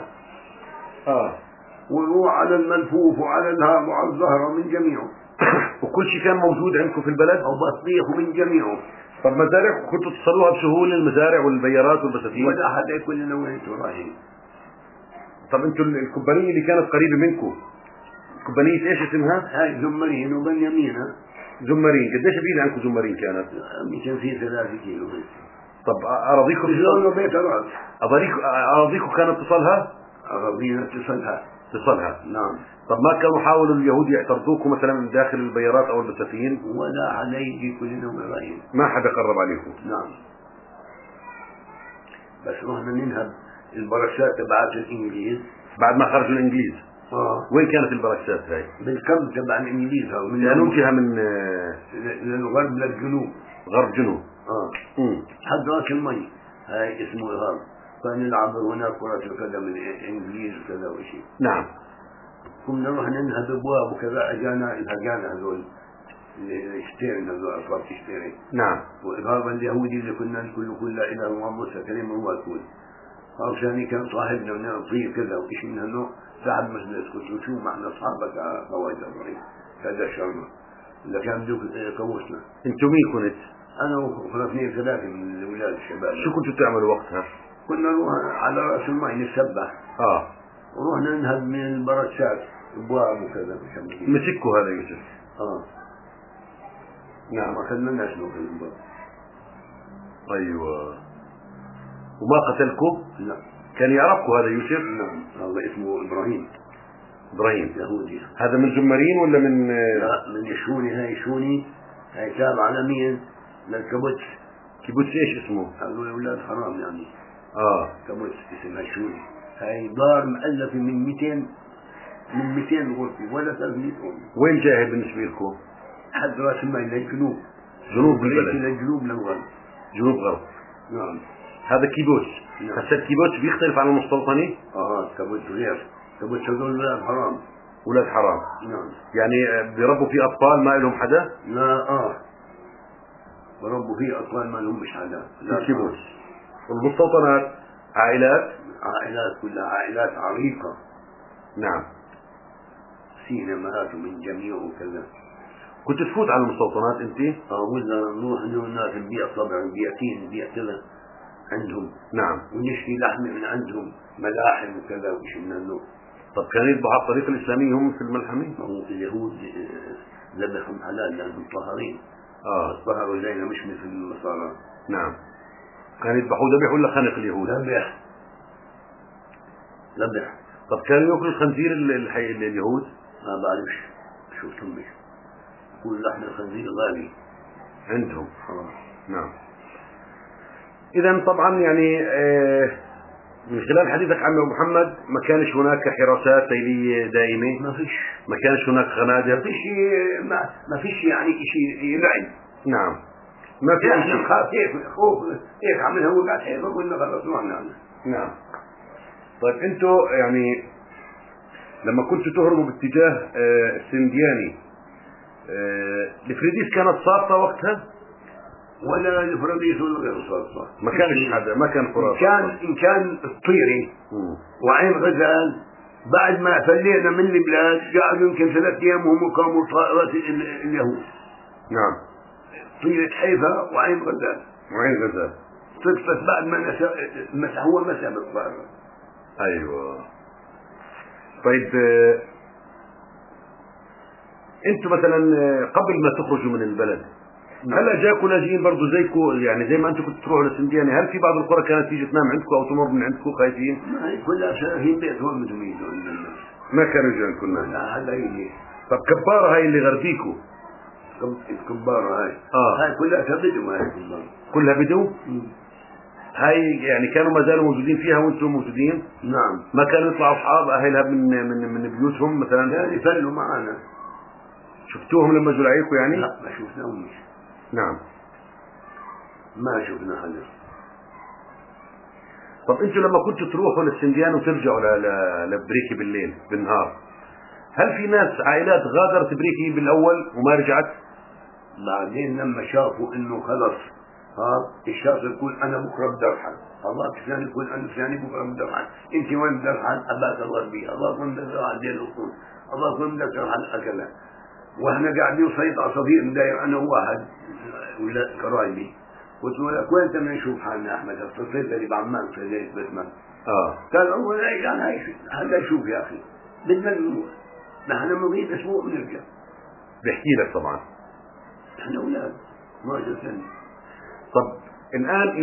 ونروح على الملفوف وعلى الهاب وعلى الزهرة من جميعه.
وكل شيء كان موجود عندكم في البلد؟
أو بطيخ من جميعه.
طب مزارع كنتوا تصلوها بسهولة المزارع والبيارات والبساتين؟
ولا حدا يقول لنا وين رايحين.
طب انتوا الكوبانية اللي كانت قريبة منكم كوبانية ايش اسمها؟
هاي زمرين وبنيامين.
زمرين قديش بعيد عنكم زمرين كانت؟
يمكن في 3 كيلو.
طب أراضيكم
شلون بيت الرأس؟
أراضيكم كانت تصلها؟
أراضينا تصلها. نعم.
طب ما كانوا حاولوا اليهود يعترضوكم مثلا من داخل البيارات او البساتين؟
ولا حدا يجي كلنا ورايين.
ما حدا قرب عليكم؟
نعم. بس رحنا ننهب البرشات تبعت الانجليز
بعد ما خرجوا الانجليز. وين كانت البرشات هاي؟
بالكم تبع الانجليز
يعني نوجهها من
الغرب للجنوب.
غرب جنوب.
حد راس المي هاي اسمه هذا. فنلعب هناك كرة القدم الإنجليز وكذا وشيء.
نعم.
كنا نروح ننهب أبواب وكذا، أجانا هذول يشتري هذول أصحاب تشتري.
نعم.
وهذا اليهودي اللي كنا نقول كل لا إله إلا موسى كريم هو الكل. عشان كان صاحبنا ونطير كذا وإيش من هالنوع. ساعد مجلس كنت وشو معنا أصحابك فوائد إبراهيم كذا شرنا اللي كان دوك كوسنا.
أنتم مين كنت؟
أنا وأخونا اثنين ثلاثة من الأولاد الشباب.
شو كنتوا تعملوا وقتها؟
كنا نروح على رأس الماء نتسبح. ورحنا ننهب من البرشات أبواب وكذا.
مسكوا هذا يوسف.
نعم. أخذنا الناس نروح الأبواب.
أيوة. وما قتلكم؟
لا.
كان يعرفكم هذا يوسف؟
نعم. هذا اسمه إبراهيم. يهودي.
هذا من زمرين ولا من؟
لا، من يشوني. هاي تابع على مين؟ للكبوتس.
كيبوتس ايش اسمه؟
هذول أولاد حرام يعني. كبوتس اسمها يشوني. هاي دار مؤلفة من 200 غرفة ولا 300 غرفة.
وين جاي بالنسبة لكم؟
حد راس الماء للجنوب.
جنوب البلد.
للجنوب للغرب.
جنوب غرب.
نعم.
هذا كيبوتس.
نعم.
هسه الكيبوتس بيختلف عن المستوطنة؟
كبوتس غير. كبوتس هذول ولاد حرام.
ولاد حرام.
نعم.
يعني بيربوا فيه أطفال ما لهم حدا؟
لا. بربوا فيه أطفال ما لهم مش حدا.
الكيبوتس. والمستوطنات عائلات
كلها عائلات عريقة.
نعم.
سينمات من جميع وكذا.
كنت تفوت على المستوطنات انت؟
ولا نروح الناس نبيع طبع نبيع كذا عندهم.
نعم.
ونشتري لحمة من عندهم ملاحم وكذا وش من النوع.
طب كانوا يذبحوا على الطريقة الإسلامية هم في الملحمة؟
هو اليهود ذبحهم حلال لأنهم طاهرين. طهروا زينا مش مثل النصارى.
نعم. كانوا يذبحوا ذبح ولا خنق اليهود؟
ذبح.
طب كانوا يأكلوا الخنزير اليهود؟
ما بعرفش شفتهم مش. كل لحم الخنزير غالي
عندهم. نعم. إذا طبعا يعني من خلال حديثك عن محمد ما كانش هناك حراسات ليلية دائمة؟ ما كانش هناك خنادق؟
ما فيش يعني شيء يلعب.
نعم. ما في
احنا نخاف هيك عملها هو بعد حيث قلنا خلص معنا.
نعم. طيب انتوا يعني لما كنتوا تهربوا باتجاه السندياني الفريديس كانت صارتة وقتها؟
ولا الفريديس ولا غير صارتة.
ما كانش حدا، ما كان فرص.
إن كان الطيري وعين غزال بعد ما فلينا من البلاد قعدوا يمكن 3 أيام وهم قاموا طائرات اليهود.
نعم.
طيرة حيفا وعين غزال. صدفت بعد ما هو مسح بالطائرة.
أيوة. طيب انتوا مثلا قبل ما تخرجوا من البلد هل جاكوا لاجئين برضو زيكم يعني زي ما انتم كنتوا تروحوا للسندياني؟ هل في بعض القرى كانت تيجي تنام عندكم او تمر من عندكم خايفين؟
ما هي كلها شاهين بيتهم بدهم يجوا.
ما كانوا يجوا لنا.
لا هذا يجي.
طب كبارة هاي اللي غربيكوا؟
كبارة هاي كلها بدو. هاي
كلها بدو؟ هاي يعني كانوا ما زالوا موجودين فيها وانتم موجودين؟
نعم.
ما كانوا يطلعوا اصحاب اهلها من بيوتهم مثلا؟
يعني يفلوا معنا.
شفتوهم لما جوا عليكم يعني؟
لا ما شفناهم.
نعم.
ما شفنا حدا.
طب انتوا لما كنتوا تروحوا للسنديان وترجعوا لبريكي بالليل بالنهار هل في ناس عائلات غادرت بريكي بالاول وما رجعت؟
بعدين لما شافوا انه خلص الشخص يقول انا بكره بدي ارحل، الله الثاني يقول انا الثاني بكره بدي ارحل، انت وين بدي ارحل؟ اباك الغربيه، الله وين بدي ارحل دير الخون، الله وين بدي ارحل اكله. واحنا قاعدين صيد عصافير مداير انا وواحد ولا قرايبي، قلت له لك وين بدنا نشوف حالنا احمد؟ اتصلت لي بعمان في ليله بسمه. قال اول يعني هذا شوف يا اخي بدنا نروح، نحن نريد اسبوع ونرجع.
بحكي لك طبعا
احنا اولاد 12 سنه.
طب الان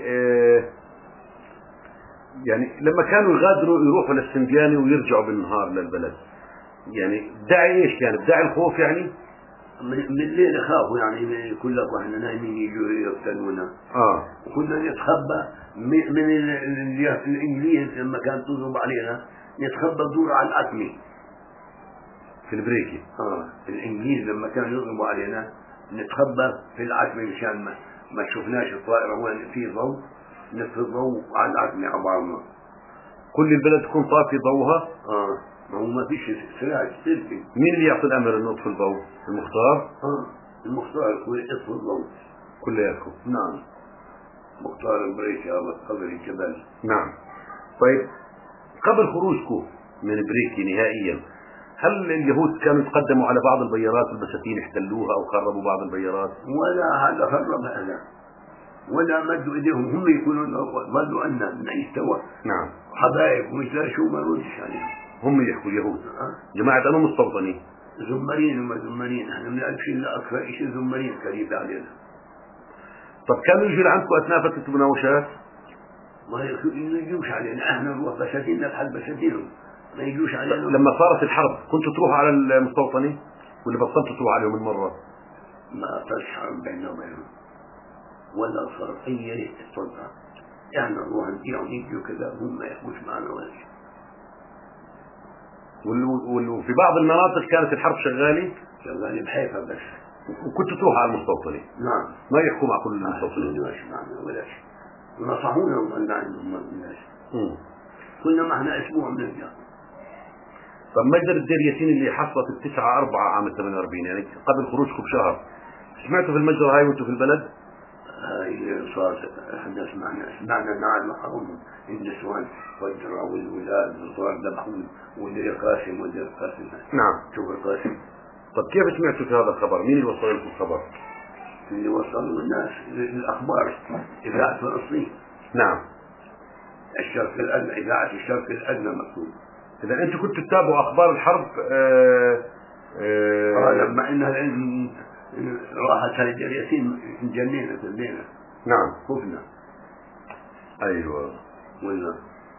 يعني لما كانوا يغادروا يروحوا للسندياني ويرجعوا بالنهار للبلد يعني داعي ايش كان؟ داعي الخوف يعني؟
من الليل يخافوا يعني كلك واحنا نايمين يجوا يقتلونا. وكنا نتخبى من الانجليز لما كانت تضرب علينا نتخبى دور على العتمه
في البريكي.
الانجليز لما كانوا يضربوا علينا نتخبى في العتمه مشان ما شفناش الطائره وين في ضوء نصف الضوء على العتمة عبارنا.
كل البلد تكون طافي ضوها؟
ما هو ما فيش سراج سلفي.
مين اللي يعطي الأمر إنه يطفي الضوء؟ المختار؟
المختار يقول اطفي الضوء.
كلياتكم؟
نعم. مختار البريكي هذا قبل الجبل.
نعم. طيب قبل خروجكم من بريكي نهائيا، هل اليهود كانوا يتقدموا على بعض البيارات والبساتين احتلوها أو خربوا بعض البيارات؟
ولا هذا خرب هذا، ولا مدوا ايديهم، هم يقولون ظلوا عنا نعيش سوا.
نعم.
حبايب ومثل شو ما نردش عليهم.
هم يحكوا اليهود جماعة أنهم مستوطنين
زمرين وما زمرين، احنا ما بنعرف شيء الا اكثر شيء زمرين قريب علينا.
طب كانوا يجوا لعندكم أثناء فترة المناوشات؟
ما يجوش علينا، احنا نروح بساتيننا بحال بساتينهم، ما يجوش علينا.
لما صارت الحرب كنتوا تروحوا على المستوطنين ولا بطلتوا تروحوا عليهم من مرة؟
ما صار حرب بيننا وبينهم ولا صار اي سلطة، احنا نروح نبيع ونجي كذا، هم ما يحكوش معنا ولا شيء.
وفي بعض المناطق كانت الحرب شغالة
بحيفا بس،
وكنتوا تروحوا على المستوطنين؟
نعم.
ما يحكوا مع كل المستوطنين؟
ما معنا ولا شيء، ونصحونا وقلنا عندهم الناس. كنا معنا اسبوع بنرجع.
طب مجزرة دير ياسين اللي حصلت 9/4 عام 48، يعني قبل خروجكم بشهر، سمعتوا في المجزرة هاي وانتوا في البلد؟
هاي صارت احنا سمعنا نعم حرم النسوان والجرى والولاد صار ذبحون ودير القاسم
نعم.
شوف القاسم.
طب كيف سمعتوا في هذا الخبر؟ مين اللي وصل لكم الخبر؟
اللي وصلوا الناس الاخبار، اذاعة فلسطين.
نعم.
الشرق الادنى، اذاعة الشرق الادنى مكتوب.
اذا انتم كنتوا تتابعوا اخبار الحرب؟
لما انها راحت هاي دير ياسين انجنينا في الليلة.
نعم.
خفنا.
ايوه.
ولا.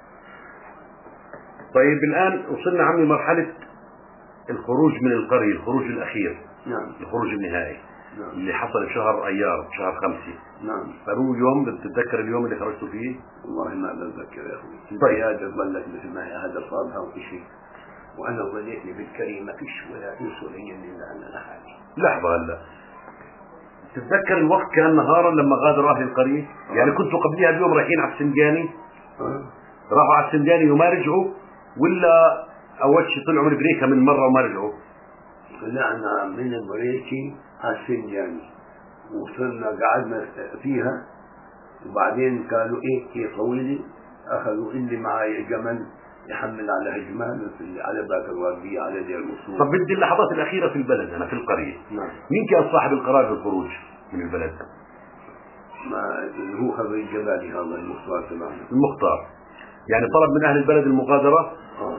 طيب الان وصلنا عمي مرحلة الخروج من القرية، الخروج الاخير.
نعم.
الخروج النهائي.
نعم.
اللي حصل في شهر ايار، بشهر 5.
نعم.
فهو يوم بتتذكر اليوم اللي خرجتوا فيه؟
والله ما بتذكر يا اخوي.
طيب.
ظلت مثل ما هي، هذا صابها وشيء، وانا ظليتني بالكريم ما فيش ولا انس ولا جن الا انا لحالي.
لحظة هلا، تتذكر الوقت كان نهارا لما غادروا اهل القرية؟ يعني كنتوا قبلها بيوم رايحين على السنداني؟ راحوا على السنداني وما رجعوا، ولا اول شيء طلعوا من بريكة من مرة وما رجعوا؟
طلعنا من بريكي على السنداني وصلنا قعدنا فيها، وبعدين قالوا ايه هي طويلة، اخذوا اللي معي جمل يحمل على هجمان على باب الوردية على دير الوصول.
طب بدي اللحظات الأخيرة في البلد، أنا في القرية.
نعم.
مين كان صاحب القرار بالخروج من البلد؟
ما هو خبر الجبالي هذا المختار تبعنا.
المختار يعني طلب من أهل البلد المغادرة؟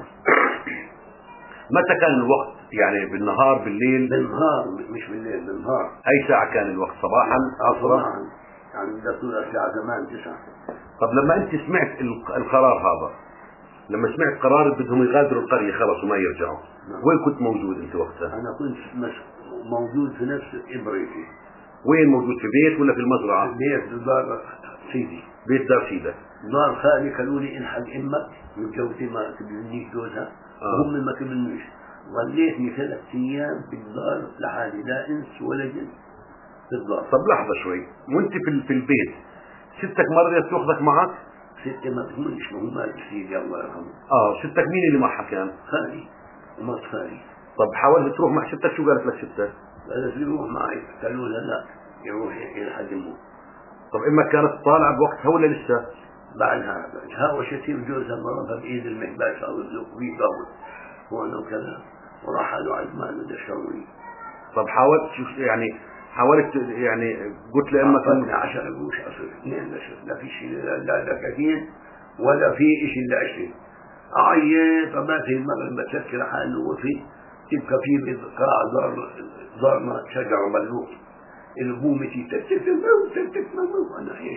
متى كان الوقت؟ يعني بالنهار بالليل؟
بالنهار مش بالليل، بالنهار.
أي ساعة كان الوقت؟ صباحا عصرا؟
يعني بدها تكون الساعة 8-9.
طب لما أنت سمعت القرار هذا، لما سمعت قرار بدهم يغادروا القرية خلص وما يرجعوا، وين كنت موجود أنت وقتها؟
أنا كنت موجود في نفس إبريتي.
وين موجود؟ في بيت ولا في المزرعة؟
في بيت دار سيدي.
بيت دار سيدة.
دار خالي قالوا لي انحق امك من جوتي ما تبنيش جوزها، وهم ما كملوش. ظليتني 3 أيام في الدار لحالي، لا انس ولا جن في الدار.
طب لحظة شوي، وانت في البيت ستك ما رضيت تاخذك معك؟
ستي ما بتمنش، ما هو مالك سيدي الله يرحمه.
ستك مين اللي معها كان؟
خالي ومرت خالي.
طب حاولت تروح مع ستك، شو قالت لك ستك؟
قالت لي روح معي، قالوا لها لا يروح الى حد يموت.
طب امك كانت طالعة بوقتها ولا لسه؟
بعدها هاوشت هي وجوزها ضربها بايد المحباس او بيقاول هون وكذا، وراح له عزمان ودشروني.
طب حاولت حاولت قلت لامك
10 قروش اصل 2 لا في شيء، لا دكاكين ولا في شيء الا 20. اعيط ما في المغرب بتذكر حاله وفي تبقى في قاع دارنا شجر ملوك البومتي تتموت انا ايش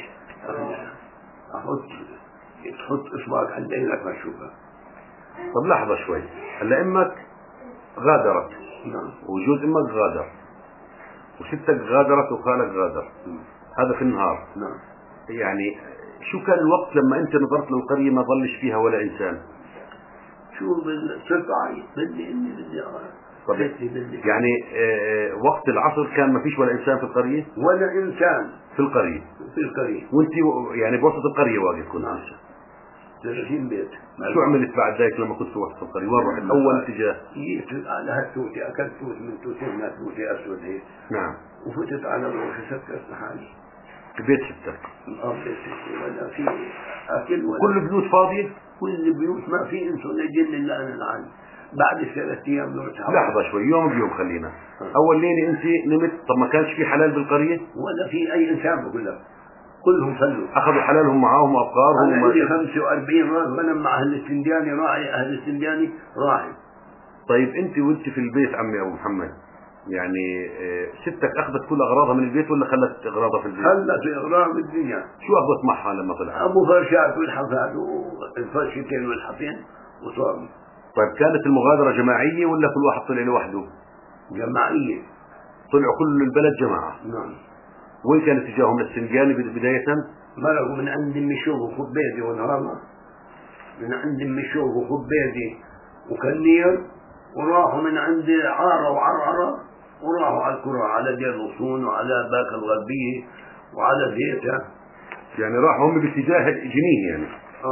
تحط اصبعك عند عينك ما تشوفها.
طب لحظة شوي، هلا امك غادرت.
نعم.
وجوز امك غادر وستك غادرت وخالك غادر. هذا في النهار.
نعم.
يعني شو كان الوقت لما انت نظرت للقرية ما ظلش فيها ولا انسان؟
شو صرت اعيط بدي
طب يعني وقت العصر كان ما فيش ولا إنسان في القرية؟
ولا إنسان
في القرية. وأنت يعني بوسط القرية واقف كنت؟
نعم. 30 بيت.
شو عملت بعد ذلك لما كنت في وسط القرية؟ وين رحت أول اتجاه؟
جيت على هالتوتي، أكلت توت من توتين، ناس توتي أسود هيك.
نعم.
وفتت على روحي، سكرت حالي.
في بيت ستك؟
بيت ستي، ولا في أكل ولا
كل البيوت فاضية؟
كل البيوت ما في إنس ولا جن إلا أنا العالم. بعد 3 أيام نمت.
لحظة شوي، يوم بيوم خلينا. أول ليلة أنت نمت، طب ما كانش في حلال بالقرية؟
ولا في أي إنسان بقول كلهم صلوا،
أخذوا حلالهم معاهم وأبقارهم.
أنا عندي 45 راس غنم مع أهل السندياني راعي، أهل السندياني راعي.
طيب أنت وأنت في البيت عمي أبو محمد، يعني ستك أخذت كل أغراضها من البيت ولا خلت أغراضها في البيت؟
خلت أغراض الدنيا.
شو أخذت معها لما طلعت؟
أبو فرشات والحفاد والفرشتين والحفين وصار.
طيب كانت المغادرة جماعية ولا كل واحد طلع لوحده؟
جماعية.
طلعوا كل البلد جماعة؟
نعم.
وين كان اتجاههم؟ للسنجاني بداية؟
مرقوا من عند المشوق وخبيدي ونهارنا، من عند المشوق وخبيدي وكنير، وراحوا من عند عارة وعرعرة، وراحوا على الكرة، على دير الغصون وعلى باك الغربية وعلى زيتة.
يعني راحوا هم باتجاه جنيه يعني؟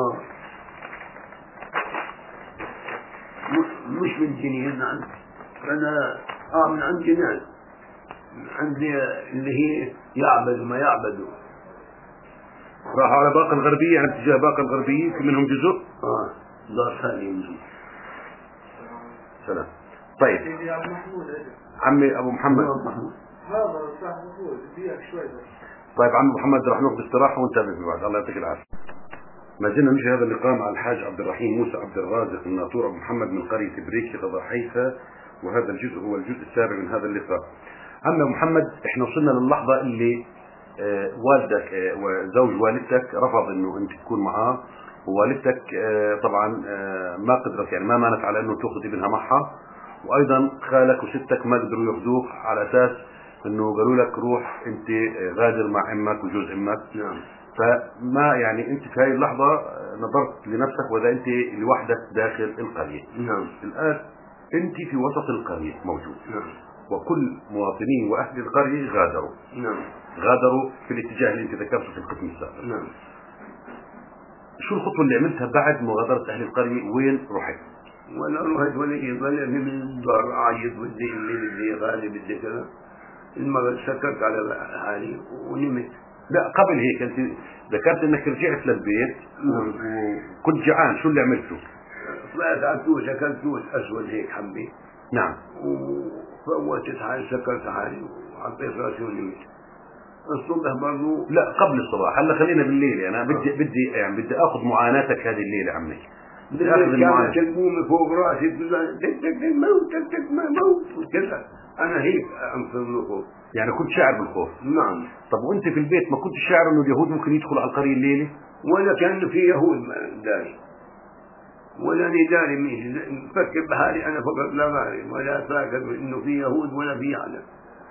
مش من جنيه، نعم. أنا من عند جنان، من عند اللي هي يعبدوا ما يعبدوا.
راحوا على باقة الغربية، يعني اتجاه باقة الغربية في منهم جزء؟
دار ثاني.
سلام. طيب عمي أبو محمد،
هذا
طيب عمي محمد رح ناخذ استراحة ونتابع في بعض. الله يعطيك العافية. ما زلنا نجي هذا اللقاء مع الحاج عبد الرحيم موسى عبد الرازق الناطور أبو محمد من قرية بريك قضاء حيفا، وهذا الجزء هو الجزء السابع من هذا اللقاء. عمي أبو محمد، احنا وصلنا للحظة اللي والدك وزوج والدتك رفض انه انت تكون معاه، ووالدتك طبعا ما قدرت، يعني ما مانت على انه تاخذ ابنها معها، وايضا خالك وستك ما قدروا ياخذوك على اساس انه قالوا لك روح انت غادر مع امك وجوز امك.
نعم.
فما يعني انت في هذه اللحظة نظرت لنفسك واذا انت لوحدك داخل القرية.
نعم.
الان انت في وسط القرية موجود.
نعم.
وكل مواطنين واهل القرية غادروا.
نعم.
غادروا في الاتجاه اللي انت ذكرته في القسم السابق.
نعم.
شو الخطوة اللي عملتها بعد مغادرة اهل القرية؟ وين رحت؟
ولا رحت ولا جيت ولا في من الدار عايز بدي اللي بدي غالي بدي كذا. المغرب سكرت على حالي ونمت.
لا قبل هيك انت ذكرت انك رجعت للبيت وكنت جعان، شو اللي عملته؟
طلعت على التوت، اكلت توت اسود هيك حبي.
نعم.
وفوتت حالي، سكرت حالي وحطيت راسي ونمت. الصبح برضو.
لا قبل الصباح، هلا خلينا بالليل. انا بدي اخذ معاناتك هذه الليله عمي.
بدي اخذ المعاناة. كانت البومة فوق راسي تك موت تك موت وكذا، انا هيك انصر الخوف.
يعني كنت شاعر بالخوف؟
نعم.
طب وانت في البيت ما كنت شاعر انه اليهود ممكن يدخلوا على القريه الليله؟
ولا كان في يهود داري، ولا أنا داري مفكر بحالي أنا فقط لا غيري، ولا فاكر إنه في يهود ولا في عالم.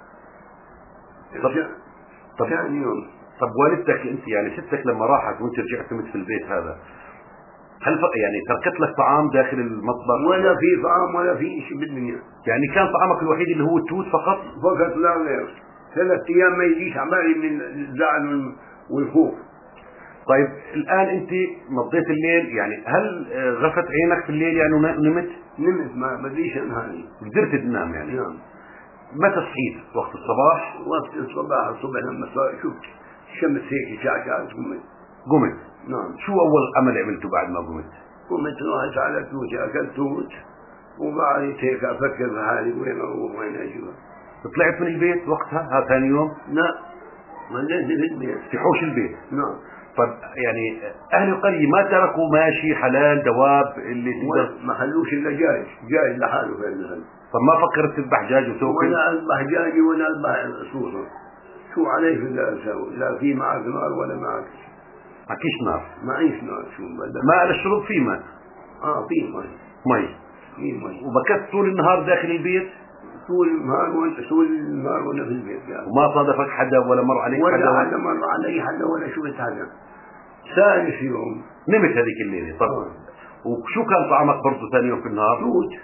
طب
ثاني يوم.
طب والدتك انت يعني ستك لما راحت وانت رجعت نمت في البيت هذا، هل يعني تركت لك طعام داخل المطبخ؟
ولا في طعام ولا في شيء بالدنيا.
يعني كان طعامك الوحيد اللي هو التوت فقط؟
فقط لا غير. 3 أيام ما يجيش عمالي من الزعل والخوف.
طيب الآن أنت مضيت الليل، يعني هل غفت عينك في الليل يعني نمت؟
نمت، ما بديش أنهاري.
قدرت تنام يعني؟
نعم.
متى صحيت؟ وقت الصباح؟
وقت الصباح، الصبح لما شفت الشمس هيك شعشعت
قمت؟
نعم.
شو أول عمل عملته بعد ما قمت؟
قمت رحت على توتي، أكلت توت وقعدت هيك أفكر في حالي وين أروح وين أجي.
طلعت من البيت وقتها ثاني يوم؟
لا، وليت في البيت
في حوش البيت.
نعم.
طب يعني أهل القرية ما تركوا ماشي حلال دواب اللي تقدر؟
ما خلوش إلا جاي لحاله في المهل.
طب ما فكرت تذبح دجاج وتوكل؟
ولا أذبح دجاجي ولا أذبح صوصة. شو علي في اللي أسوي؟ لا في معك نار ولا معك.
معكيش نار؟
معيش نار. شو بدك؟
ماء للشرب؟ في ماء؟
في مي. في مي.
وبكت طول النهار داخل البيت؟
طول النهار وأنا في البيت يعني.
وما صادفك حدا ولا مر عليك
ولا
حدا؟
حدا مر علي حدا ولا شفت حدا. ثالث يوم
نمت هذيك الليلة. طب وشو كان طعامك برضه ثاني يوم في النهار؟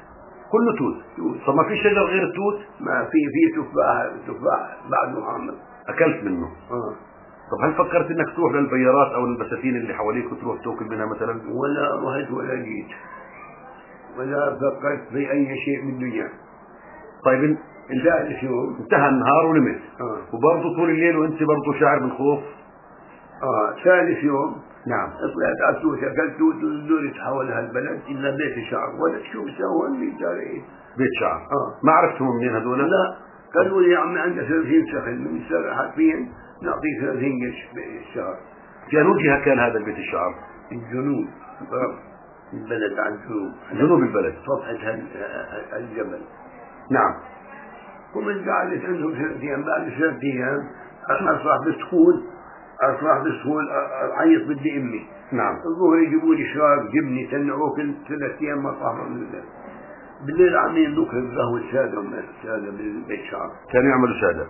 كله توت. طب ما في شجر غير التوت؟
ما في تفاح بعد محمد
اكلت منه. طب هل فكرت انك تروح للبيارات او البساتين اللي حواليك وتروح تاكل منها مثلا؟
ولا رحت ولا جيت ولا فكرت في اي شيء من الدنيا.
طيب
ثالث يوم
انتهى النهار ونمت. وبرضه طول الليل وانت برضه شاعر بالخوف.
ثالث يوم
نعم
طلعت على التوت، اكلت توت ودورت حول هالبلد الا بيت الشعر، ولا شو سوى اللي جاري
بيت شعر. ما عرفتهم منين هذول؟
لا، قالوا لي يا عمي عندك 30 سخن من السر حرفيا نعطيك 30 قرش بالشهر.
كان وجهه كان هذا البيت الشعر؟
الجنوب، البلد عن
جنوب البلد،
صفحة الجبل.
نعم.
ومن قعدت عندهم 3 أيام، بعد 3 أيام أصبح بالسهول عيط بدي أمي.
نعم.
الظهر يجيبوا لي شراب جبني تنعوا كل 3 أيام ما طاح من الليل. بالليل عاملين نكهة قهوة سادة بالبيت شعر.
كانوا يعملوا سادة.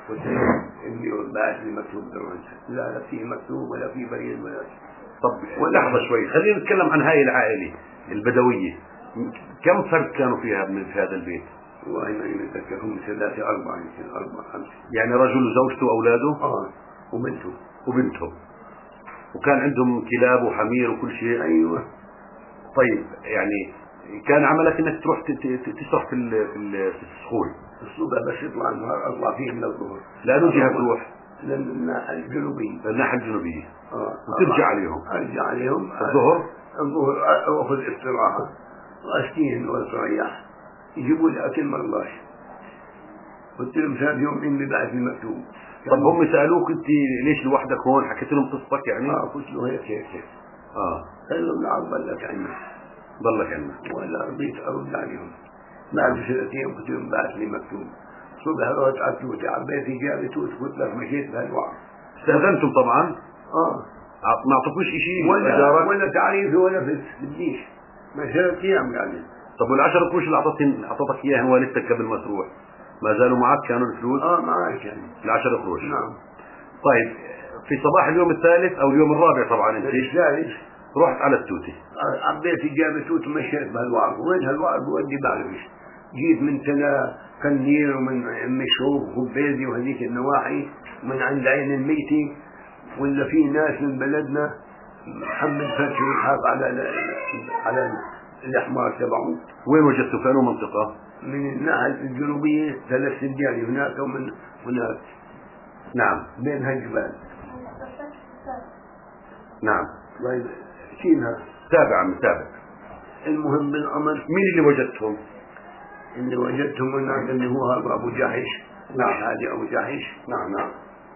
أمي بعث لي مكتوب بالرنسة، لا فيه مكتوب ولا فيه بريد ولا شيء.
طب لحظة شوي، خلينا نتكلم عن هاي العائلة البدوية. كم فرد كانوا فيها من في هذا البيت؟
والله ما يتذكر، هم 3 4 يمكن 4 5.
يعني رجل وزوجته وأولاده؟ وبنته. وكان عندهم كلاب وحمير وكل شيء؟
أيوة.
طيب يعني كان عملك انك تروح تسرح في السخول
الصبح بس يطلع النهار اطلع فيه من الظهر.
لأنه جهة تروح
للناحية الجنوبية.
للناحية الجنوبية. وترجع عليهم الظهر
اخذ استراحة واشتين واستريح، يجيبوا لي اكل ما رضاش. قلت لهم 3 يوم امي بعث لي مكتوب.
طب هم سألوك انت ليش لوحدك هون؟ حكيت لهم قصتك يعني؟
قلت له هيك. قال لهم نعم ضلك عنا ولا رضيت ارد عليهم. بعد 3 أيام قلت لهم بعث لي مكتوب. صبح رحت على التوت، عبيتي جابي توت، قلت لك مشيت بهالوعر.
استأذنتم طبعا؟ ما اعطوكوش شيء
ولا تعريفي ولا بديش. ما 3 أيام قاعدين.
طب وال10 قروش اللي اعطتك اياهم والدتك قبل ما تروح ما زالوا معك؟ كانوا الفلوس؟
معي كان
ال10 قروش.
نعم.
طيب في صباح اليوم الثالث او اليوم الرابع طبعا انت
الثالث
رحت على التوتي.
عبيتي جابي توت ومشيت بهالوعر. وين هالوعر بودي بعرفش. جيت من تلا كنير ومن مشوب وخبيزي وهذيك النواحي من عند عين الميتي، ولا في ناس من بلدنا محمد فتحي يحاط على الحمار تبعه.
وين وجدته؟ في أي منطقة؟
من الناحية الجنوبية 3 سديان هناك ومن هناك.
نعم.
بين هالجبال.
نعم.
طيب شيلها.
تابع.
المهم بالأمر
مين اللي وجدتهم؟
اللي وجدتهم هناك اللي هو أبو جاحش.
نعم.
هذه أبو جاحش.
نعم.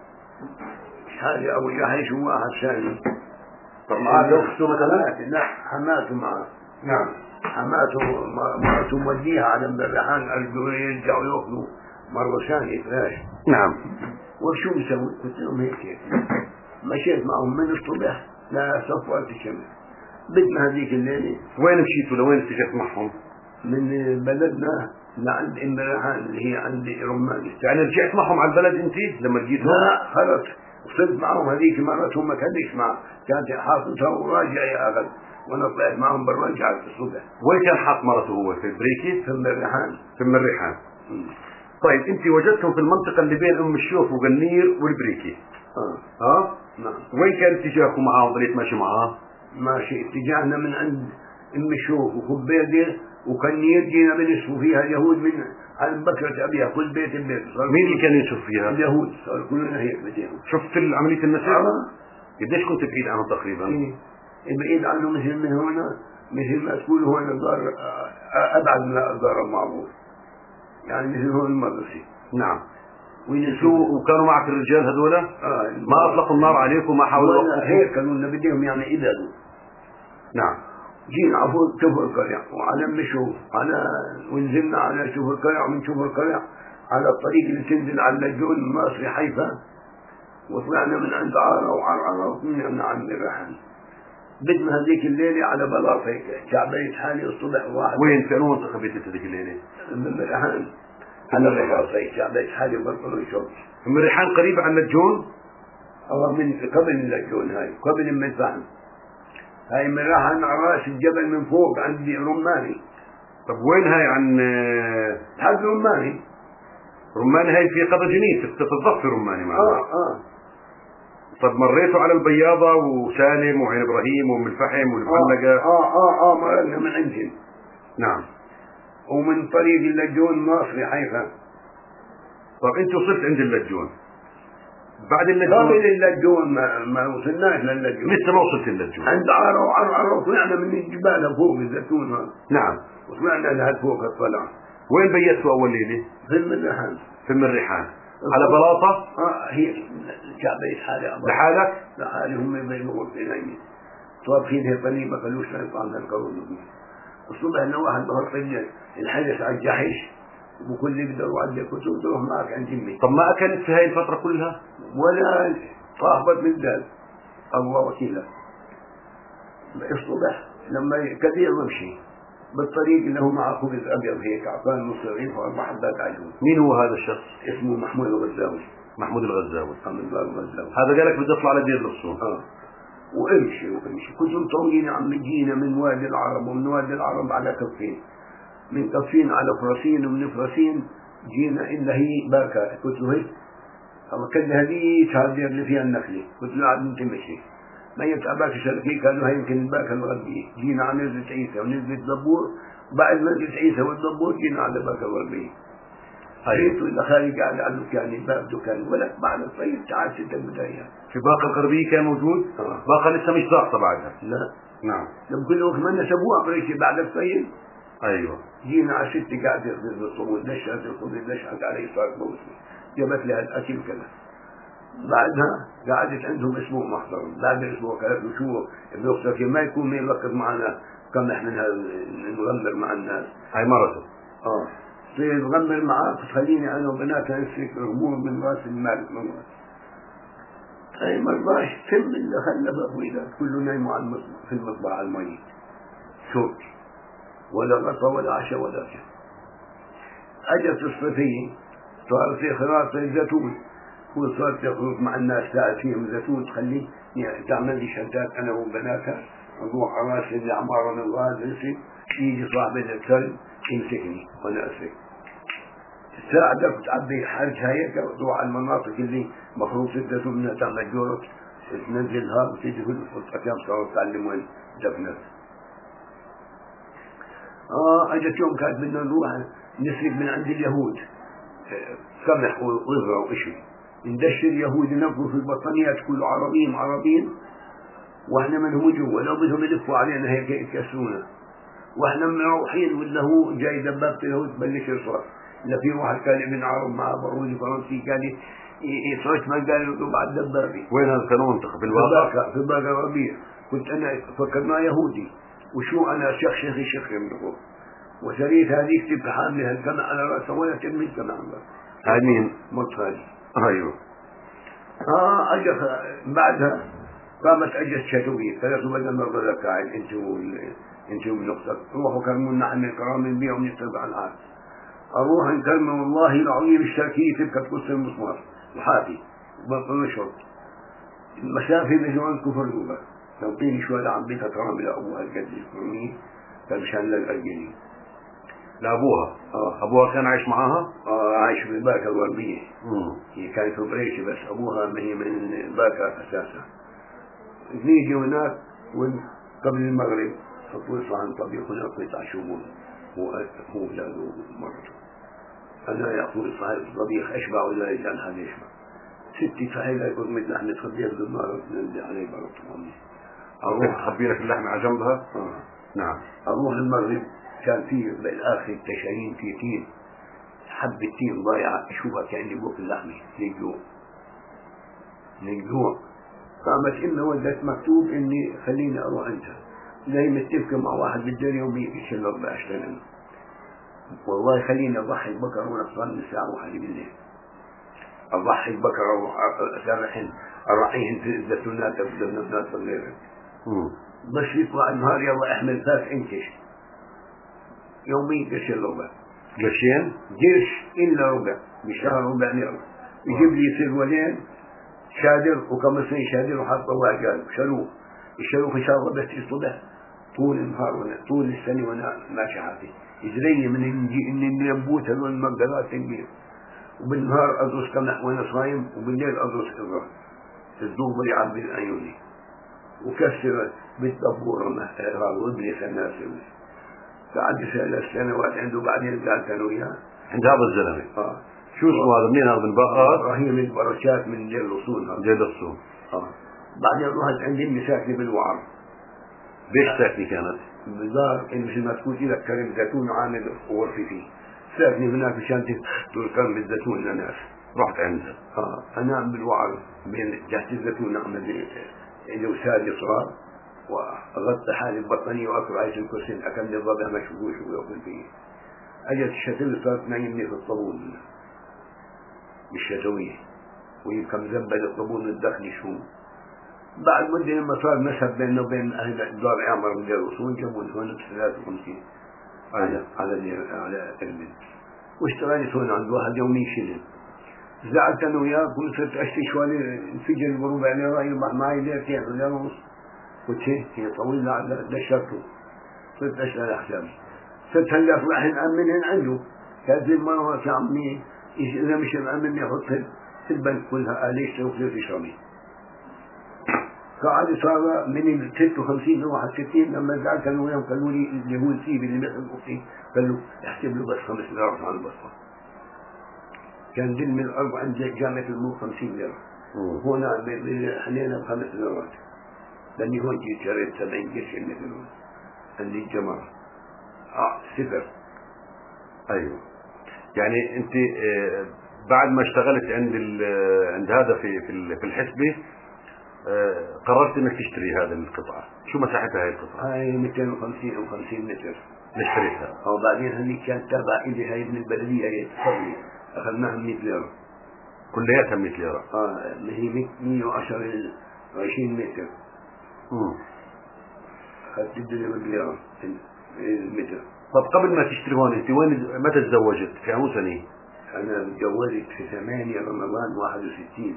هذه أبو جاحش وواحد ثاني.
طب معاه زوجته مثلا؟
لا، حماته معه.
نعم.
حماته مرته موديها على الريحان، أرجو يرجعوا يأكلوا مرة ثانية فلاش.
نعم.
وشو مسوي؟ قلت لهم هيك. مشيت معهم من الصبح لا صفوات الشمس. بدنا هذيك الليلة.
وين مشيتوا؟ لوين اتجهت معهم؟
من بلدنا لعند ام الريحان اللي هي عند رمان.
يعني رجعت معهم على البلد انت لما جيتوا؟
لا خلص وصلت معهم. هذيك مرتهم ما كانش معه، كانت حاطتها وراجع يا اخذ، وانا طلعت معهم بالرجعة الصبح.
وين كان حاط مرته هو؟ في بريكي؟
في الريحان.
في الريحان. طيب انت وجدتهم في المنطقة اللي بين ام الشوف وقنير والبريكي.
نعم.
وين كان اتجاهكم معاه؟ ضليت ماشي معاه؟
ماشي اتجاهنا من عند ام الشوف وخبيده وكنير، جينا بنشوف فيها اليهود من على بكرة أبيها كل بيت.
مين اللي كان يشوف فيها؟
اليهود. صار كلنا هيك بديهم.
شفت عملية النسل؟ قديش كنت بعيد عنهم تقريبا؟
بعيد عنه مثل من هنا، مثل ما تقول هون الدار أبعد من الدار المعروف، يعني مثل هون المدرسة.
نعم. وكانوا معك الرجال هذول؟ ما أطلقوا النار عليكم؟ ما حاولوا
وقتكم؟ هيك قالوا لنا بديهم يعني إبادوا.
نعم.
جينا عفوا شوف القرية وعلى مشوف ونزلنا على شوف القرية، ومن شوف القرية على الطريق اللي تنزل على اللجون المصري حيفا، وطلعنا من عند عارة وعرعرة وطلعنا عند الريحان. بدنا هذيك الليلة على بلاط هيك، شعبيت حالي الصبح واحد.
وين في منطقة بيتت هذيك الليلة؟
من الريحان على بلاط هيك، شعبيت حالي وبطلوا يشوف.
من الريحان قريبة عن اللجون؟
من قبل اللجون، هاي قبل المدفعن. هاي من الريحان على راس الجبل من فوق عند رماني.
طب وين هاي عن
حد رماني.
رماني هاي في قضى جنين في الضفة رماني معنا. طب مريتوا على البياضة وسالم وعين إبراهيم وأم الفحم والمحلقة؟
مرنا من عندهم.
نعم.
ومن طريق اللجون مصري حيفا.
طب أنت وصلت عند اللجون بعد اللجون؟
قبل اللجون ما وصلناش للجون.
لسه ما وصلت اللجون.
عند عرو طلعنا من الجبال فوق الزيتون هذا.
نعم.
وطلعنا لهذا فوق الطلع.
وين بيتوا أول ليلة؟
في الريحان.
في الريحان. على بلاطة؟
هي الكعبة حالة
لحالك؟
لحالي هم بين غرفتين طابخين هي طنيبة قالوش لا يطعم القرون. الصبح لو واحد ظهر طيب الحدث على الجحش وكل يقدر وعد كتب تروح معك عند جمي.
طب ما أكلت في هاي الفترة كلها؟
ولا صاحبت من ذلك الله وكيله. الصبح لما كثير ومشي بالطريق اللي هو معه خبز أبيض هيك أعطاني نص رغيف وأربع حبات عجوز.
مين هو هذا الشخص؟
اسمه محمود الغزاوي.
محمود الغزاوي.
محمود الغزاوي.
هذا قالك بدي أطلع على دير الغصون.
وامشي كنتم طويلين عم جينا من وادي العرب ومن وادي العرب على كفين، من كفين على فرسين ومن فرسين جينا إلا هي باكا. قلت له هيك كل هذه هذه اللي فيها النخلة. قلت له عاد تمشي ما يتعبك شركي. قالوا هاي يمكن الباكا الغربية. جينا على نزلة عيسى ونزلة دبور. بعد نزلة عيسى والدبور جينا على باكا الغربية. جيت وإلا خالي قاعد على دكان الباب دكان ولك بعد الطيب تعال ستة بداية.
في باقة الغربية كان موجود؟ باقة لسه مش ضاغطة بعدها؟
لا.
نعم.
لما كل وقت ما نسبوها بريشة بعد الطيب.
أيوة.
جينا على ستة قاعد يخبز الصبور دشت الخبز دشت عليه صار موسم. جابت لها الأكل كذا. بعدها قعدت عندهم أسبوع محضر. بعد الأسبوع قالت له شو ابن أختك ما يكون مين وقت معنا كم إحنا نغمر مع الناس.
هاي مرته.
تصير تغمر معاه تخليني أنا وبناتها نسلك الأمور من رأس المال من رأس. أي مرضاش ثم اللي خلف أبوي كله نايم في المطبخ على الميت. شرب ولا غطى ولا عشاء ولا شيء. أجت الصيفية صار في خراط الزيتون وصارت تخرج مع الناس تاعت فيهم زيتون تخلي تعمل لي شتات أنا وبناتها نروح على راس اللي عمارة من الغاز نسي يجي صاحب الكلب يمسكني وأنا أسرق. تساعدك وتعبي حاجة هيك وتروح على المناطق اللي مخروط الزيتون منها تعمل جورك تنزلها وتيجي وتقيم صاروا تعلموا دفنت. أجت يوم كانت بدنا نروح نسرق من عند اليهود قمح وإغرى وإشي. ندشر يهود نقوا في البطانيات كله عربيين واحنا منهم جوا لو بدهم يلفوا علينا هيك يكسرونا واحنا مروحين ولا هو جاي دبابة اليهود تبلش رصاص. لا في واحد كان ابن عرب مع بارودي فرنسي كان يصرخ ما قال له بعد دبابي.
وين هذا كان منطقة في الواقع؟
في باقة الربيع. كنت انا فكرنا يهودي وشو انا شيخ منه وشريت هذيك تبقى حاملها الجمع على رأسها ولا ترمي الجمع على رأسها.
هاي مين؟
مطهري.
أيوه.
أجت بعدها قامت أجت شتوية ثلاثة بدل ما بذلك قاعد انتوا من نقطة روحوا كرمونا عن الكرام نبيع ونشتغل على العالم. أروح نكرم والله العظيم الشركية تبقى تكسر المسمار وحافي ونشرب المسافة بجوان كفر دوبا. لو طيني شوية عم بيتها كرام لأبوها القدس الكرمي فمشان للأرجلين
لأبوها. أبوها كان عايش معاها؟
عايش في باكا الغربية. هي كانت في بريشة بس أبوها من باكا أساسا. نيجي هناك قبل المغرب فطول صحن طبيخ هناك قطع شمون هو لاله مرته. أنا يأخذ صحن الطبيخ أشبع ولا يجعل هذا يشبع. ستي صحيح يكون مثل لحمة خبير بالنار ننزل عليه برضه.
أروح خبيرك اللحمة على جنبها. نعم.
أروح المغرب كان فيه بالآخر تشارين في تين حبة تين ضايعة أشوفها كأني بوك اللحمة للجوع. قامت إمه ودت مكتوب إني خليني أروح أنت زي متفق مع واحد بالدنيا يوم يشيل 14 سنة والله خليني أضحي البقرة ونقصان من الساعة 1 بالليل. أضحي البقرة أرحيهن في الزيتونات والزيتونات وغيرها. بس يطلع النهار يلا احمل فاس انكش يومي قرش الا ربع.
قرشين؟
قرش الا ربع بشهر ربع ليرة. يجيب لي سرولين شادر وكمسين شادر وحط الله قال شالوه الشالوه في شهر بس الصبح طول النهار طول السنة وأنا ماشي حافي إجري من إني ينبوت هذول المقدرات تنبيه، وبالنهار أدرس كمح وأنا صايم، وبالليل أدرس إضرار الضوء يعبي العيوني وكسر بالدبور وابليس الناس. قعد 3 سنوات عنده، بعدين قال كانوا وياه
عند هذا الزلمة. شو اسمه هذا؟ منين هذا؟ من باقات؟
إبراهيم البركات من دير الأصول. هذا
دير الأصول.
بعدين رحت عندي أمي ساكنة بالوعر.
بيش ساكنة كانت؟
بدار مثل ما تقول لك كرم زيتون وعامل غرفة فيه، ساكنة هناك مشان تقول كرم الزيتون للناس.
رحت عندها.
أنام بالوعر بين جهة الزيتون، أعمل وسادة صغار وأغطي حالي ببطانية وأكل عيش الكرسي، أكمل الضبع مشغول شو يأكل فيه. أجت الشتل صارت نايمني في الطابون بالشتوية، ويمكن زبد الطابون الداخلي شو. بعد مدة لما صار نسب بيننا وبين أهل دار عمر من دير الأصول، جابوني هون ب 53 على إربد، واشتغلت هون عند واحد يومي شلل. زعلت أنا وياه، قلت صرت أشتري شوالي الفجر بربع ليرة، يربح معي ليرتين ولا ونص، قلت هي طويلة دشرته، صرت أشتغل حسابي. صرت هلا راح نأمنهن عنده، هذه المرة يا عمي إذا مش مأمن يحط في البنك كلها ليش تأخذ تشربي. قعد صار من 56 ل 61، لما زعلت أنا وياهم قالوا لي اللي هو السيب اللي بيحب أختي، قالوا احسب له بس 5 ليرات على البصرة. كان دلم الأرض عند جامعة الملك 50 ليرة، هنا حنينا ب5 ليرات، لأني هون جيت شريت 70 قرش مثل عندي الجمرة 0.
أيوه، يعني أنت بعد ما اشتغلت عند هذا في الحسبة، قررت انك تشتري هذه القطعة. شو مساحتها هاي القطعة؟
هاي 250 أو 50 متر
اشتريتها.
بعدين هني كانت تابعة إلي، هاي من البلدية، هي تصلي أخذناها 100 ليرة
كلياتها 100 ليرة.
هي 110 20 متر. أخذت الدنيا بالليرة المتر.
طب قبل ما تشتري هون، انت وين متى تزوجت؟ في أي سنة؟
أنا تزوجت في 8 رمضان 61.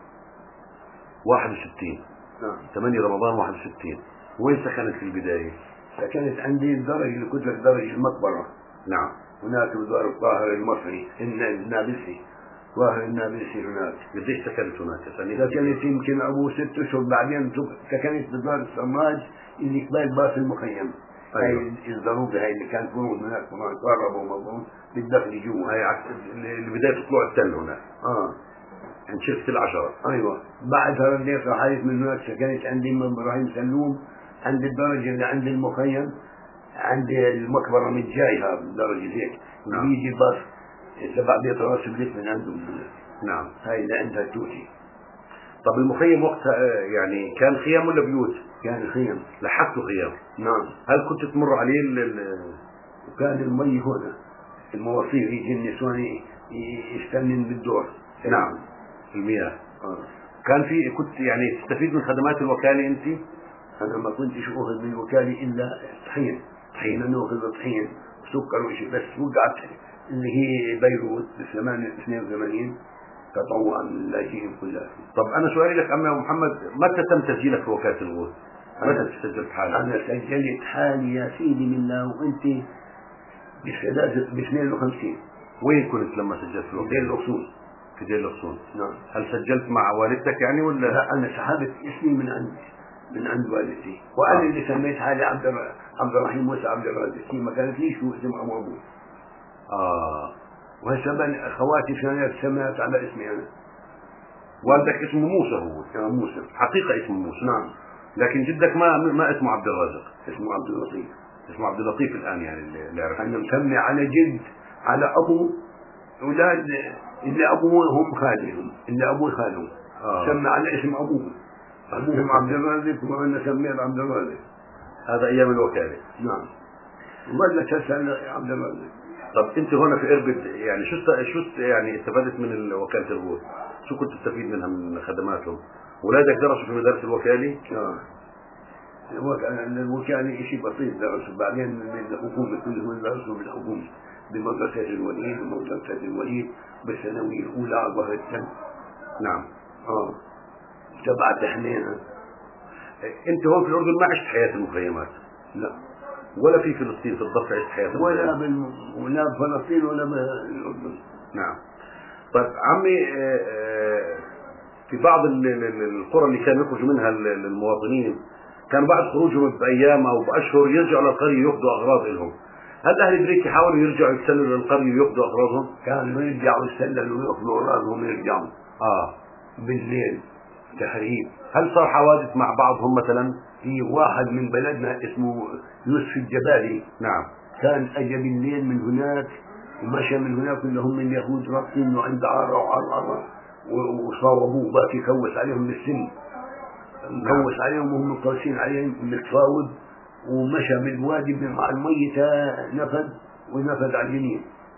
61.
نعم
8 رمضان 61. وين سكنت في البداية؟
سكنت عندي الدرج اللي قلت لك، درج المقبرة.
نعم.
هناك بدار الطاهر المصري النابلسي، طاهر النابلسي هناك.
قديش سكنت هناك؟
سكنت يمكن أبو 6 أشهر، بعدين سكنت بدار السراج اللي قبال باص المخيم.
أيوة.
هاي الزروبة هاي اللي كانت بنود هناك كمان قربوا مضمون بالدخل جوا.
هاي اللي بداية طلوع التل هناك. عند شركة العشرة.
أيوة. بعدها رديت رحلت من هناك، سكنت عندي من إبراهيم سلوم عند الدرجة اللي عند المخيم، عند المقبرة من جايها درجة هيك.
نعم.
بيجي باص تبع بيت راس بليت من عندهم.
نعم.
هاي اللي عندها توتي.
طب المخيم وقتها يعني كان خيام ولا بيوت؟
كان خيم.
لحقته خيام.
نعم.
هل كنت تمر عليه
وكان المي هنا، المواصير يجي النسوان يستنن بالدور.
نعم. المياه. كان كنت يعني تستفيد من خدمات الوكالة أنت؟
أنا ما كنتش أخذ من الوكالة إلا طحين. أنا نأخذ طحين وسكر وشيء بس. وقعت اللي هي بيروت ب 82 تطوعا من اللاجئين كلها.
طب أنا سؤالي لك أما محمد، متى تم تسجيلك في وكالة الغوث؟ متى سجلت حالك؟
أنا سجلت حالي يا سيدي من الله وأنت ب 52.
وين كنت لما سجلت في
الوكالة؟ في دير الأصول.
في دير الأصول.
نعم.
هل سجلت مع والدتك يعني ولا؟
لا، أنا سحبت اسمي من عند والدتي، وأنا اللي سميت حالي عبد الرحيم موسى عبد الرازق، ما كانت ليش شو اسم أبوي. وهسه خواتي ثانيات سميت على اسمي أنا.
والدك اسمه موسى هو؟
موسى
حقيقة اسمه موسى.
نعم.
لكن جدك ما اسمه عبد الرازق؟
اسمه عبد اللطيف.
اسمه عبد اللطيف الآن يعني اللي عرفت.
أنا مسمي على جد، على أبو أولاد اللي أبوه هم خالهم، اللي أبوه خالهم. سمي على اسم أبوه. أبوهم عبد الرازق وأنا سميت عبد الرازق.
هذا أيام الوكالة.
نعم. ظلت هسه عبد الرازق.
طب أنت هنا في إربد يعني شو يعني استفدت من وكالة الغوث؟ شو كنت تستفيد منها من خدماتهم؟ أولادك درسوا في مدارس الوكالة؟
الوكالة شيء بسيط درسوا، بعدين من الحكومة كلهم درسوا بالحكومة بمدرسة الوليد ومدرسة الوليد بالثانوية الأولى على ظهر التل.
نعم.
تبع تحنينا.
أنت هون في الأردن ما عشت حياة المخيمات؟
لا.
ولا في فلسطين في الضفة عشت حياتك؟
ولا بفلسطين ولا بالأردن.
نعم. طيب عمي، في بعض القرى اللي كانوا يخرجوا منها المواطنين، كان بعد خروجهم بأيام أو بأشهر يرجعوا للقرية يأخذوا أغراض لهم. هل أهل بريكي حاولوا يرجعوا يتسللوا للقرية ويأخذوا أغراضهم؟
كانوا يرجعوا يتسللوا ويأخذوا أغراضهم ويرجعوا. بالليل تهريب.
هل صار حوادث مع بعضهم مثلا؟
في واحد من بلدنا اسمه يوسف الجبالي.
نعم.
كان أجى بالليل من هناك ومشى من هناك، كلهم من اليهود رابطين انه عند عارة وعرعرة، وصاوبوه باكي كوس عليهم بالسن، مكوس عليهم وهم قاسين عليهم متصاوب، ومشى بالوادي مع الميتة نفذ ونفذ على الجنين.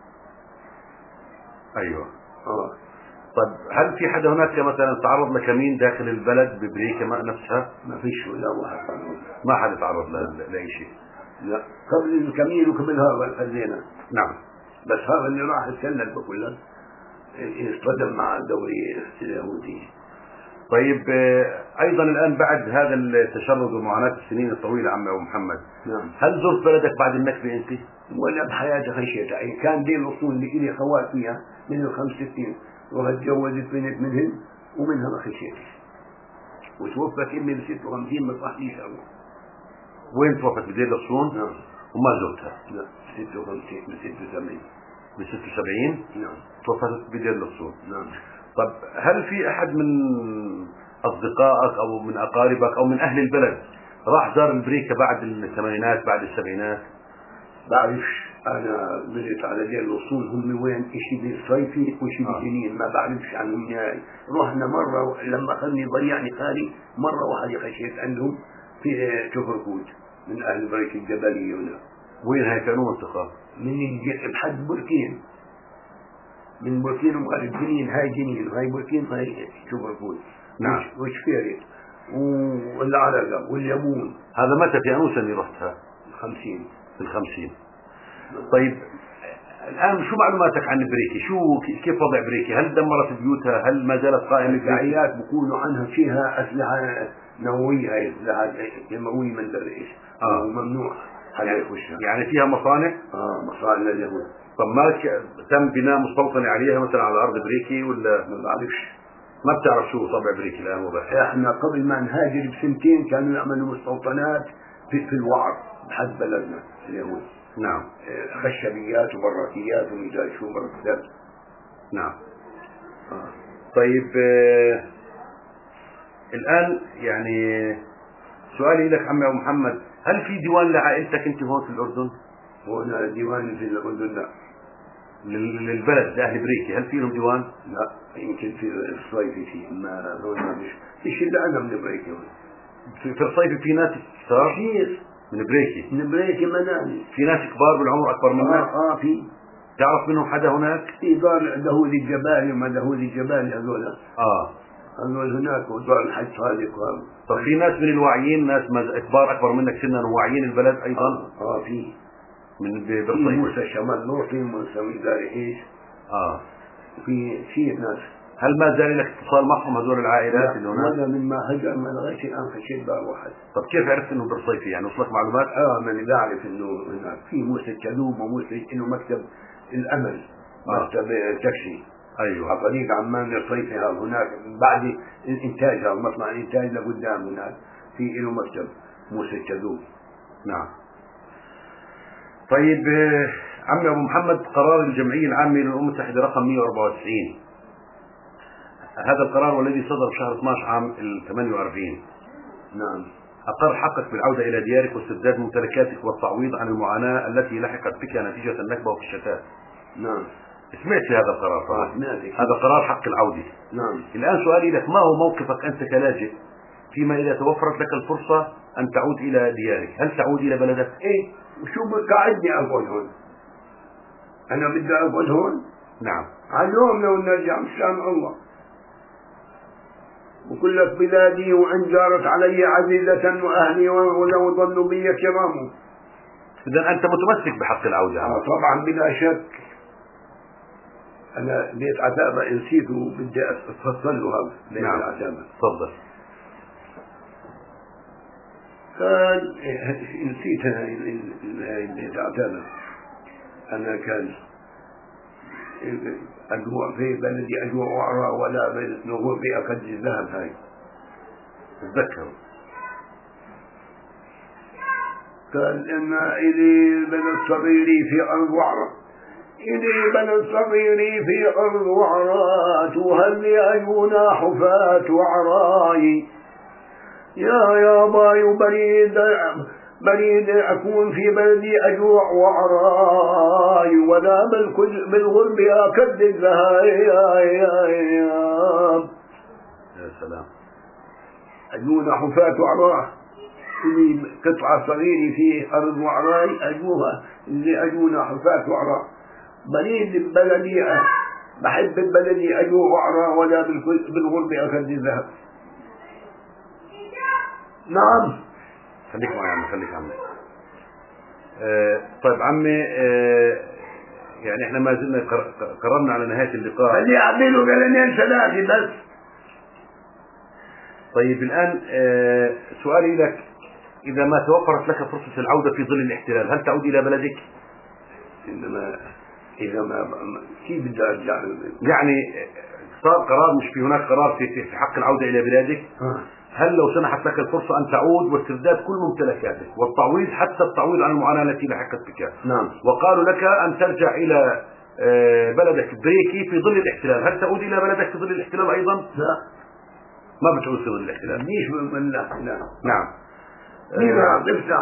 ايوه. طيب هل في حدا هناك مثلا تعرض لكمين داخل البلد ببريكا نفسها؟
ما فيش ولا واحد تعرض.
ما حدا تعرض لاي شيء؟
لا، قبل الكمين وقبل هذا خلينا.
نعم.
بس هذا اللي راح يتسلل بكله يصطدم مع الدوري اليهودي.
طيب ايضا الان بعد هذا التشرد ومعاناة السنين الطويلة عم ابو محمد،
نعم،
هل زرت بلدك بعد النكبة انت؟
ولا بحياتي خشيتها. كان دي الاصول اللي الي خوات فيها من ال 65، وتجوزت بنت منهن ومنها ما خشيتش، وتوفت امي ب 56 ما صحيش ابوها.
وين توفت؟ بدير الصون؟
نعم.
وما زرتها؟
لا، 56 ب 76.
ب 76؟
نعم.
توفت بدير الصون.
نعم.
طب هل في احد من اصدقائك او من اقاربك او من اهل البلد راح زار البريكة بعد الثمانينات بعد السبعينات؟
بعرفش، انا نزلت على دير الاصول هم وين اشي بالصيفي واشي بالجنين، ما بعرفش عنهم نهائي. رحنا مره لما اخذني ضيعني خالي مره واحد خشيت عندهم في كفركوت من اهل بريك الجبليه هنا.
وين هاي؟ كانوا منطقه
من بحد بوركين، من بوركين وقال جنين، هاي جنين وهاي بوركين هاي كفركوت.
نعم.
وشفيرت والعلقه واليمون.
هذا متى في انو سنه رحتها؟
50.
في ال50. طيب الآن شو معلوماتك عن بريكي؟ كيف وضع بريكي؟ هل دمرت بيوتها؟ هل ما زالت قائمة؟
الدعايات بيقولوا عنها فيها أسلحة نووية، هاي أسلحة نووية من دريش وممنوع حدا يخشها.
يعني فيها مصانع؟
مصانع لليهود.
طب ما تم بناء مستوطنة عليها مثلا على أرض بريكي ولا؟
ما بعرفش.
ما بتعرف شو طبع بريكي الآن وضعها؟
احنا قبل ما نهاجر ب2 كانوا يعملوا مستوطنات في الوعر بحد بلدنا اليهود.
نعم.
خشبيات وبراكيات ومدري شو مركزات.
نعم. طيب الآن يعني سؤالي لك عمي أبو محمد، هل في ديوان لعائلتك أنت هون في الأردن؟
هنا ديوان في الأردن؟ لا.
للبلد لأهل بريكي هل في لهم ديوان؟
لا، يمكن في الصيفي فيه، ما هون ما فيش إلا أنا من بريكي هون.
في الصيف في ناس كثار؟
كثير
من بريكي.
من بريكي مناني.
في ناس كبار بالعمر أكبر منك؟
في.
تعرف منهم حدا هناك؟
في دار دهود الجبالي وما دهود الجبالي هذول. هذول هناك ودار الحج صادق وهذا.
طب في ناس من الواعيين، ناس كبار أكبر منك سنا وواعيين البلد أيضا؟
في.
من
في موسى شمال نور، في موسى مداري إيش. في ناس.
هل ما زال لك اتصال معهم هذول العائلات اللي هناك؟
ولا من ما هجر ما لغاية الآن خشيت باب واحد.
طب كيف عرفت انه بالصيفي؟ يعني وصلك معلومات؟
من بعرف انه هناك في موسى الكذوب وموسى انه مكتب الامل، مكتب تاكسي.
ايوه.
على طريق عمان الصيفي هناك بعد الانتاج، مصنع الانتاج لقدام هناك في له مكتب موسى الكذوب.
نعم. طيب عمي ابو محمد، قرار الجمعية العامة للأمم المتحدة رقم 194، هذا القرار والذي صدر في شهر 12 عام 48.
نعم.
أقر حقك بالعودة إلى ديارك واسترداد ممتلكاتك والتعويض عن المعاناة التي لحقت بك نتيجة النكبة وفي الشتات.
نعم.
سمعت في هذا القرار طبعا. هذا قرار حق العودة.
نعم.
الآن سؤالي لك، ما هو موقفك أنت كلاجئ فيما إذا توفرت لك الفرصة أن تعود إلى ديارك؟ هل تعود إلى بلدك؟
إيه، وشو قاعدني أقعد هون؟ أنا بدي أقعد هون؟
نعم.
علوم لو نرجع مشان الله. وكل لك بلادي وإن جارت علي عزيزة وأهلي ولو ظنوا بي كرام.
إذا أنت متمسك بحق العودة؟
طبعا بلا شك. أنا بيت عتابة نسيته بدي أفصل له هذا بيت.
نعم.
العتابة.
تفضل.
قال نسيت أنا اللي تعتبر أنا كان أجوع في بلدي أجوع وعراء ولا نغور بأكد الذهب هاي
تذكر.
قال إن إلي بلد صغيري في أرض وعراء، إلي بلد صغيري في أرض وعراء، وهل يأجونا حفاة وعراي يا باي بريد أكون في بلدي أجوع وعراي ولا بالغرب أكد الذهاب.
يا سلام.
أجونا حفاة وعراء، اللي قطعة صغيرة في أرض وعراي أجوها، اللي أجونا حفاة وعراء بريد بلدي بحب بلدي أجوع وعراء ولا بالغرب أكد الذهب. نعم.
خليك معي عمي، خليك عمي. طيب عمي، يعني احنا ما زلنا قررنا على نهاية اللقاء.
خلي أعمله قرنين ثلاثة بس.
طيب الآن سؤالي لك، إذا ما توفرت لك فرصة العودة في ظل الاحتلال هل تعود إلى بلدك؟
إنما إذا ما كيف بدي أرجع؟
يعني صار قرار، مش في هناك قرار في حق العودة إلى بلادك؟ هل لو سنحت لك الفرصة أن تعود واسترداد كل ممتلكاتك والتعويض، حتى التعويض عن المعاناة التي لحقت بك،
نعم،
وقالوا لك أن ترجع إلى بلدك بريكي في ظل الاحتلال، هل تعود إلى بلدك في ظل الاحتلال أيضا؟
لا،
ما بتعود في ظل الاحتلال.
ليش من لا.
نعم.
افتح.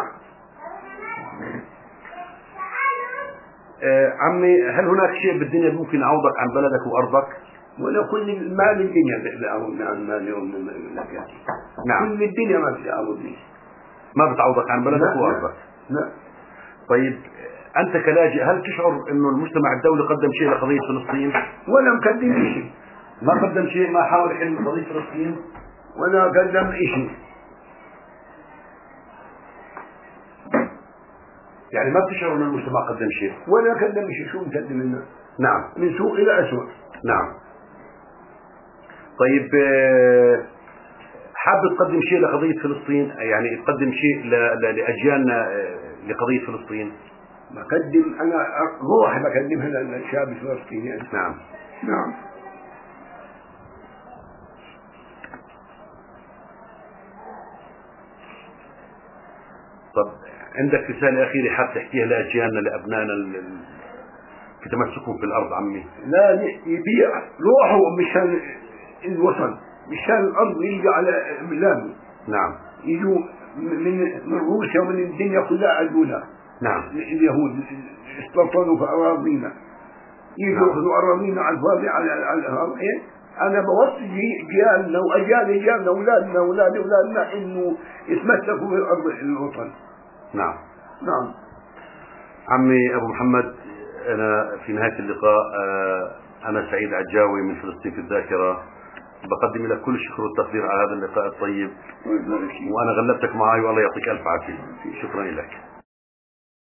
عمي، هل هناك شيء بالدنيا ممكن يعوضك عن بلدك وأرضك؟
ولا كل مال الدنيا بيعوضني عن مالي ومملكاتي.
نعم.
كل الدنيا ما بتعوضني.
ما بتعوضك عن بلدك وأرضك.
لا.
طيب أنت كلاجئ هل تشعر إنه المجتمع الدولي قدم شيء لقضية فلسطين؟
ولا مقدم شيء.
ما قدم شيء، ما حاول يحل قضية فلسطين؟
ولا قدم شيء.
يعني ما بتشعر إن المجتمع قدم شيء؟
ولا قدم شيء. شو مقدم لنا؟
نعم.
من سوء إلى أسوأ.
نعم. طيب حاب تقدم شيء لقضية فلسطين، يعني تقدم شيء لأجيالنا لقضية فلسطين؟
بقدم أنا روح بقدمها للشعب الفلسطيني.
نعم.
نعم.
طب عندك رسالة أخيرة حاب تحكيها لأجيالنا لأبنائنا في تمسكهم في الأرض عمي؟
لا يبيع روحه مشان الوطن، مشان الأرض يلقى على بلاده.
نعم.
يجوا من روسيا ومن الدنيا كلها عدونا.
نعم.
اليهود استوطنوا في أراضينا، يجوا يأخذوا أراضينا على الفاضي على الأرض. أنا بوصي جيالنا وأجيال أولادنا إنه يتمسكوا بالأرض الوطن.
نعم.
نعم.
عمي أبو محمد، أنا في نهاية اللقاء أنا سعيد عجاوي من فلسطين في الذاكرة، بقدم لك كل الشكر والتقدير على هذا اللقاء الطيب، وأنا غلبتك معي والله يعطيك ألف عافية. شكرا لك.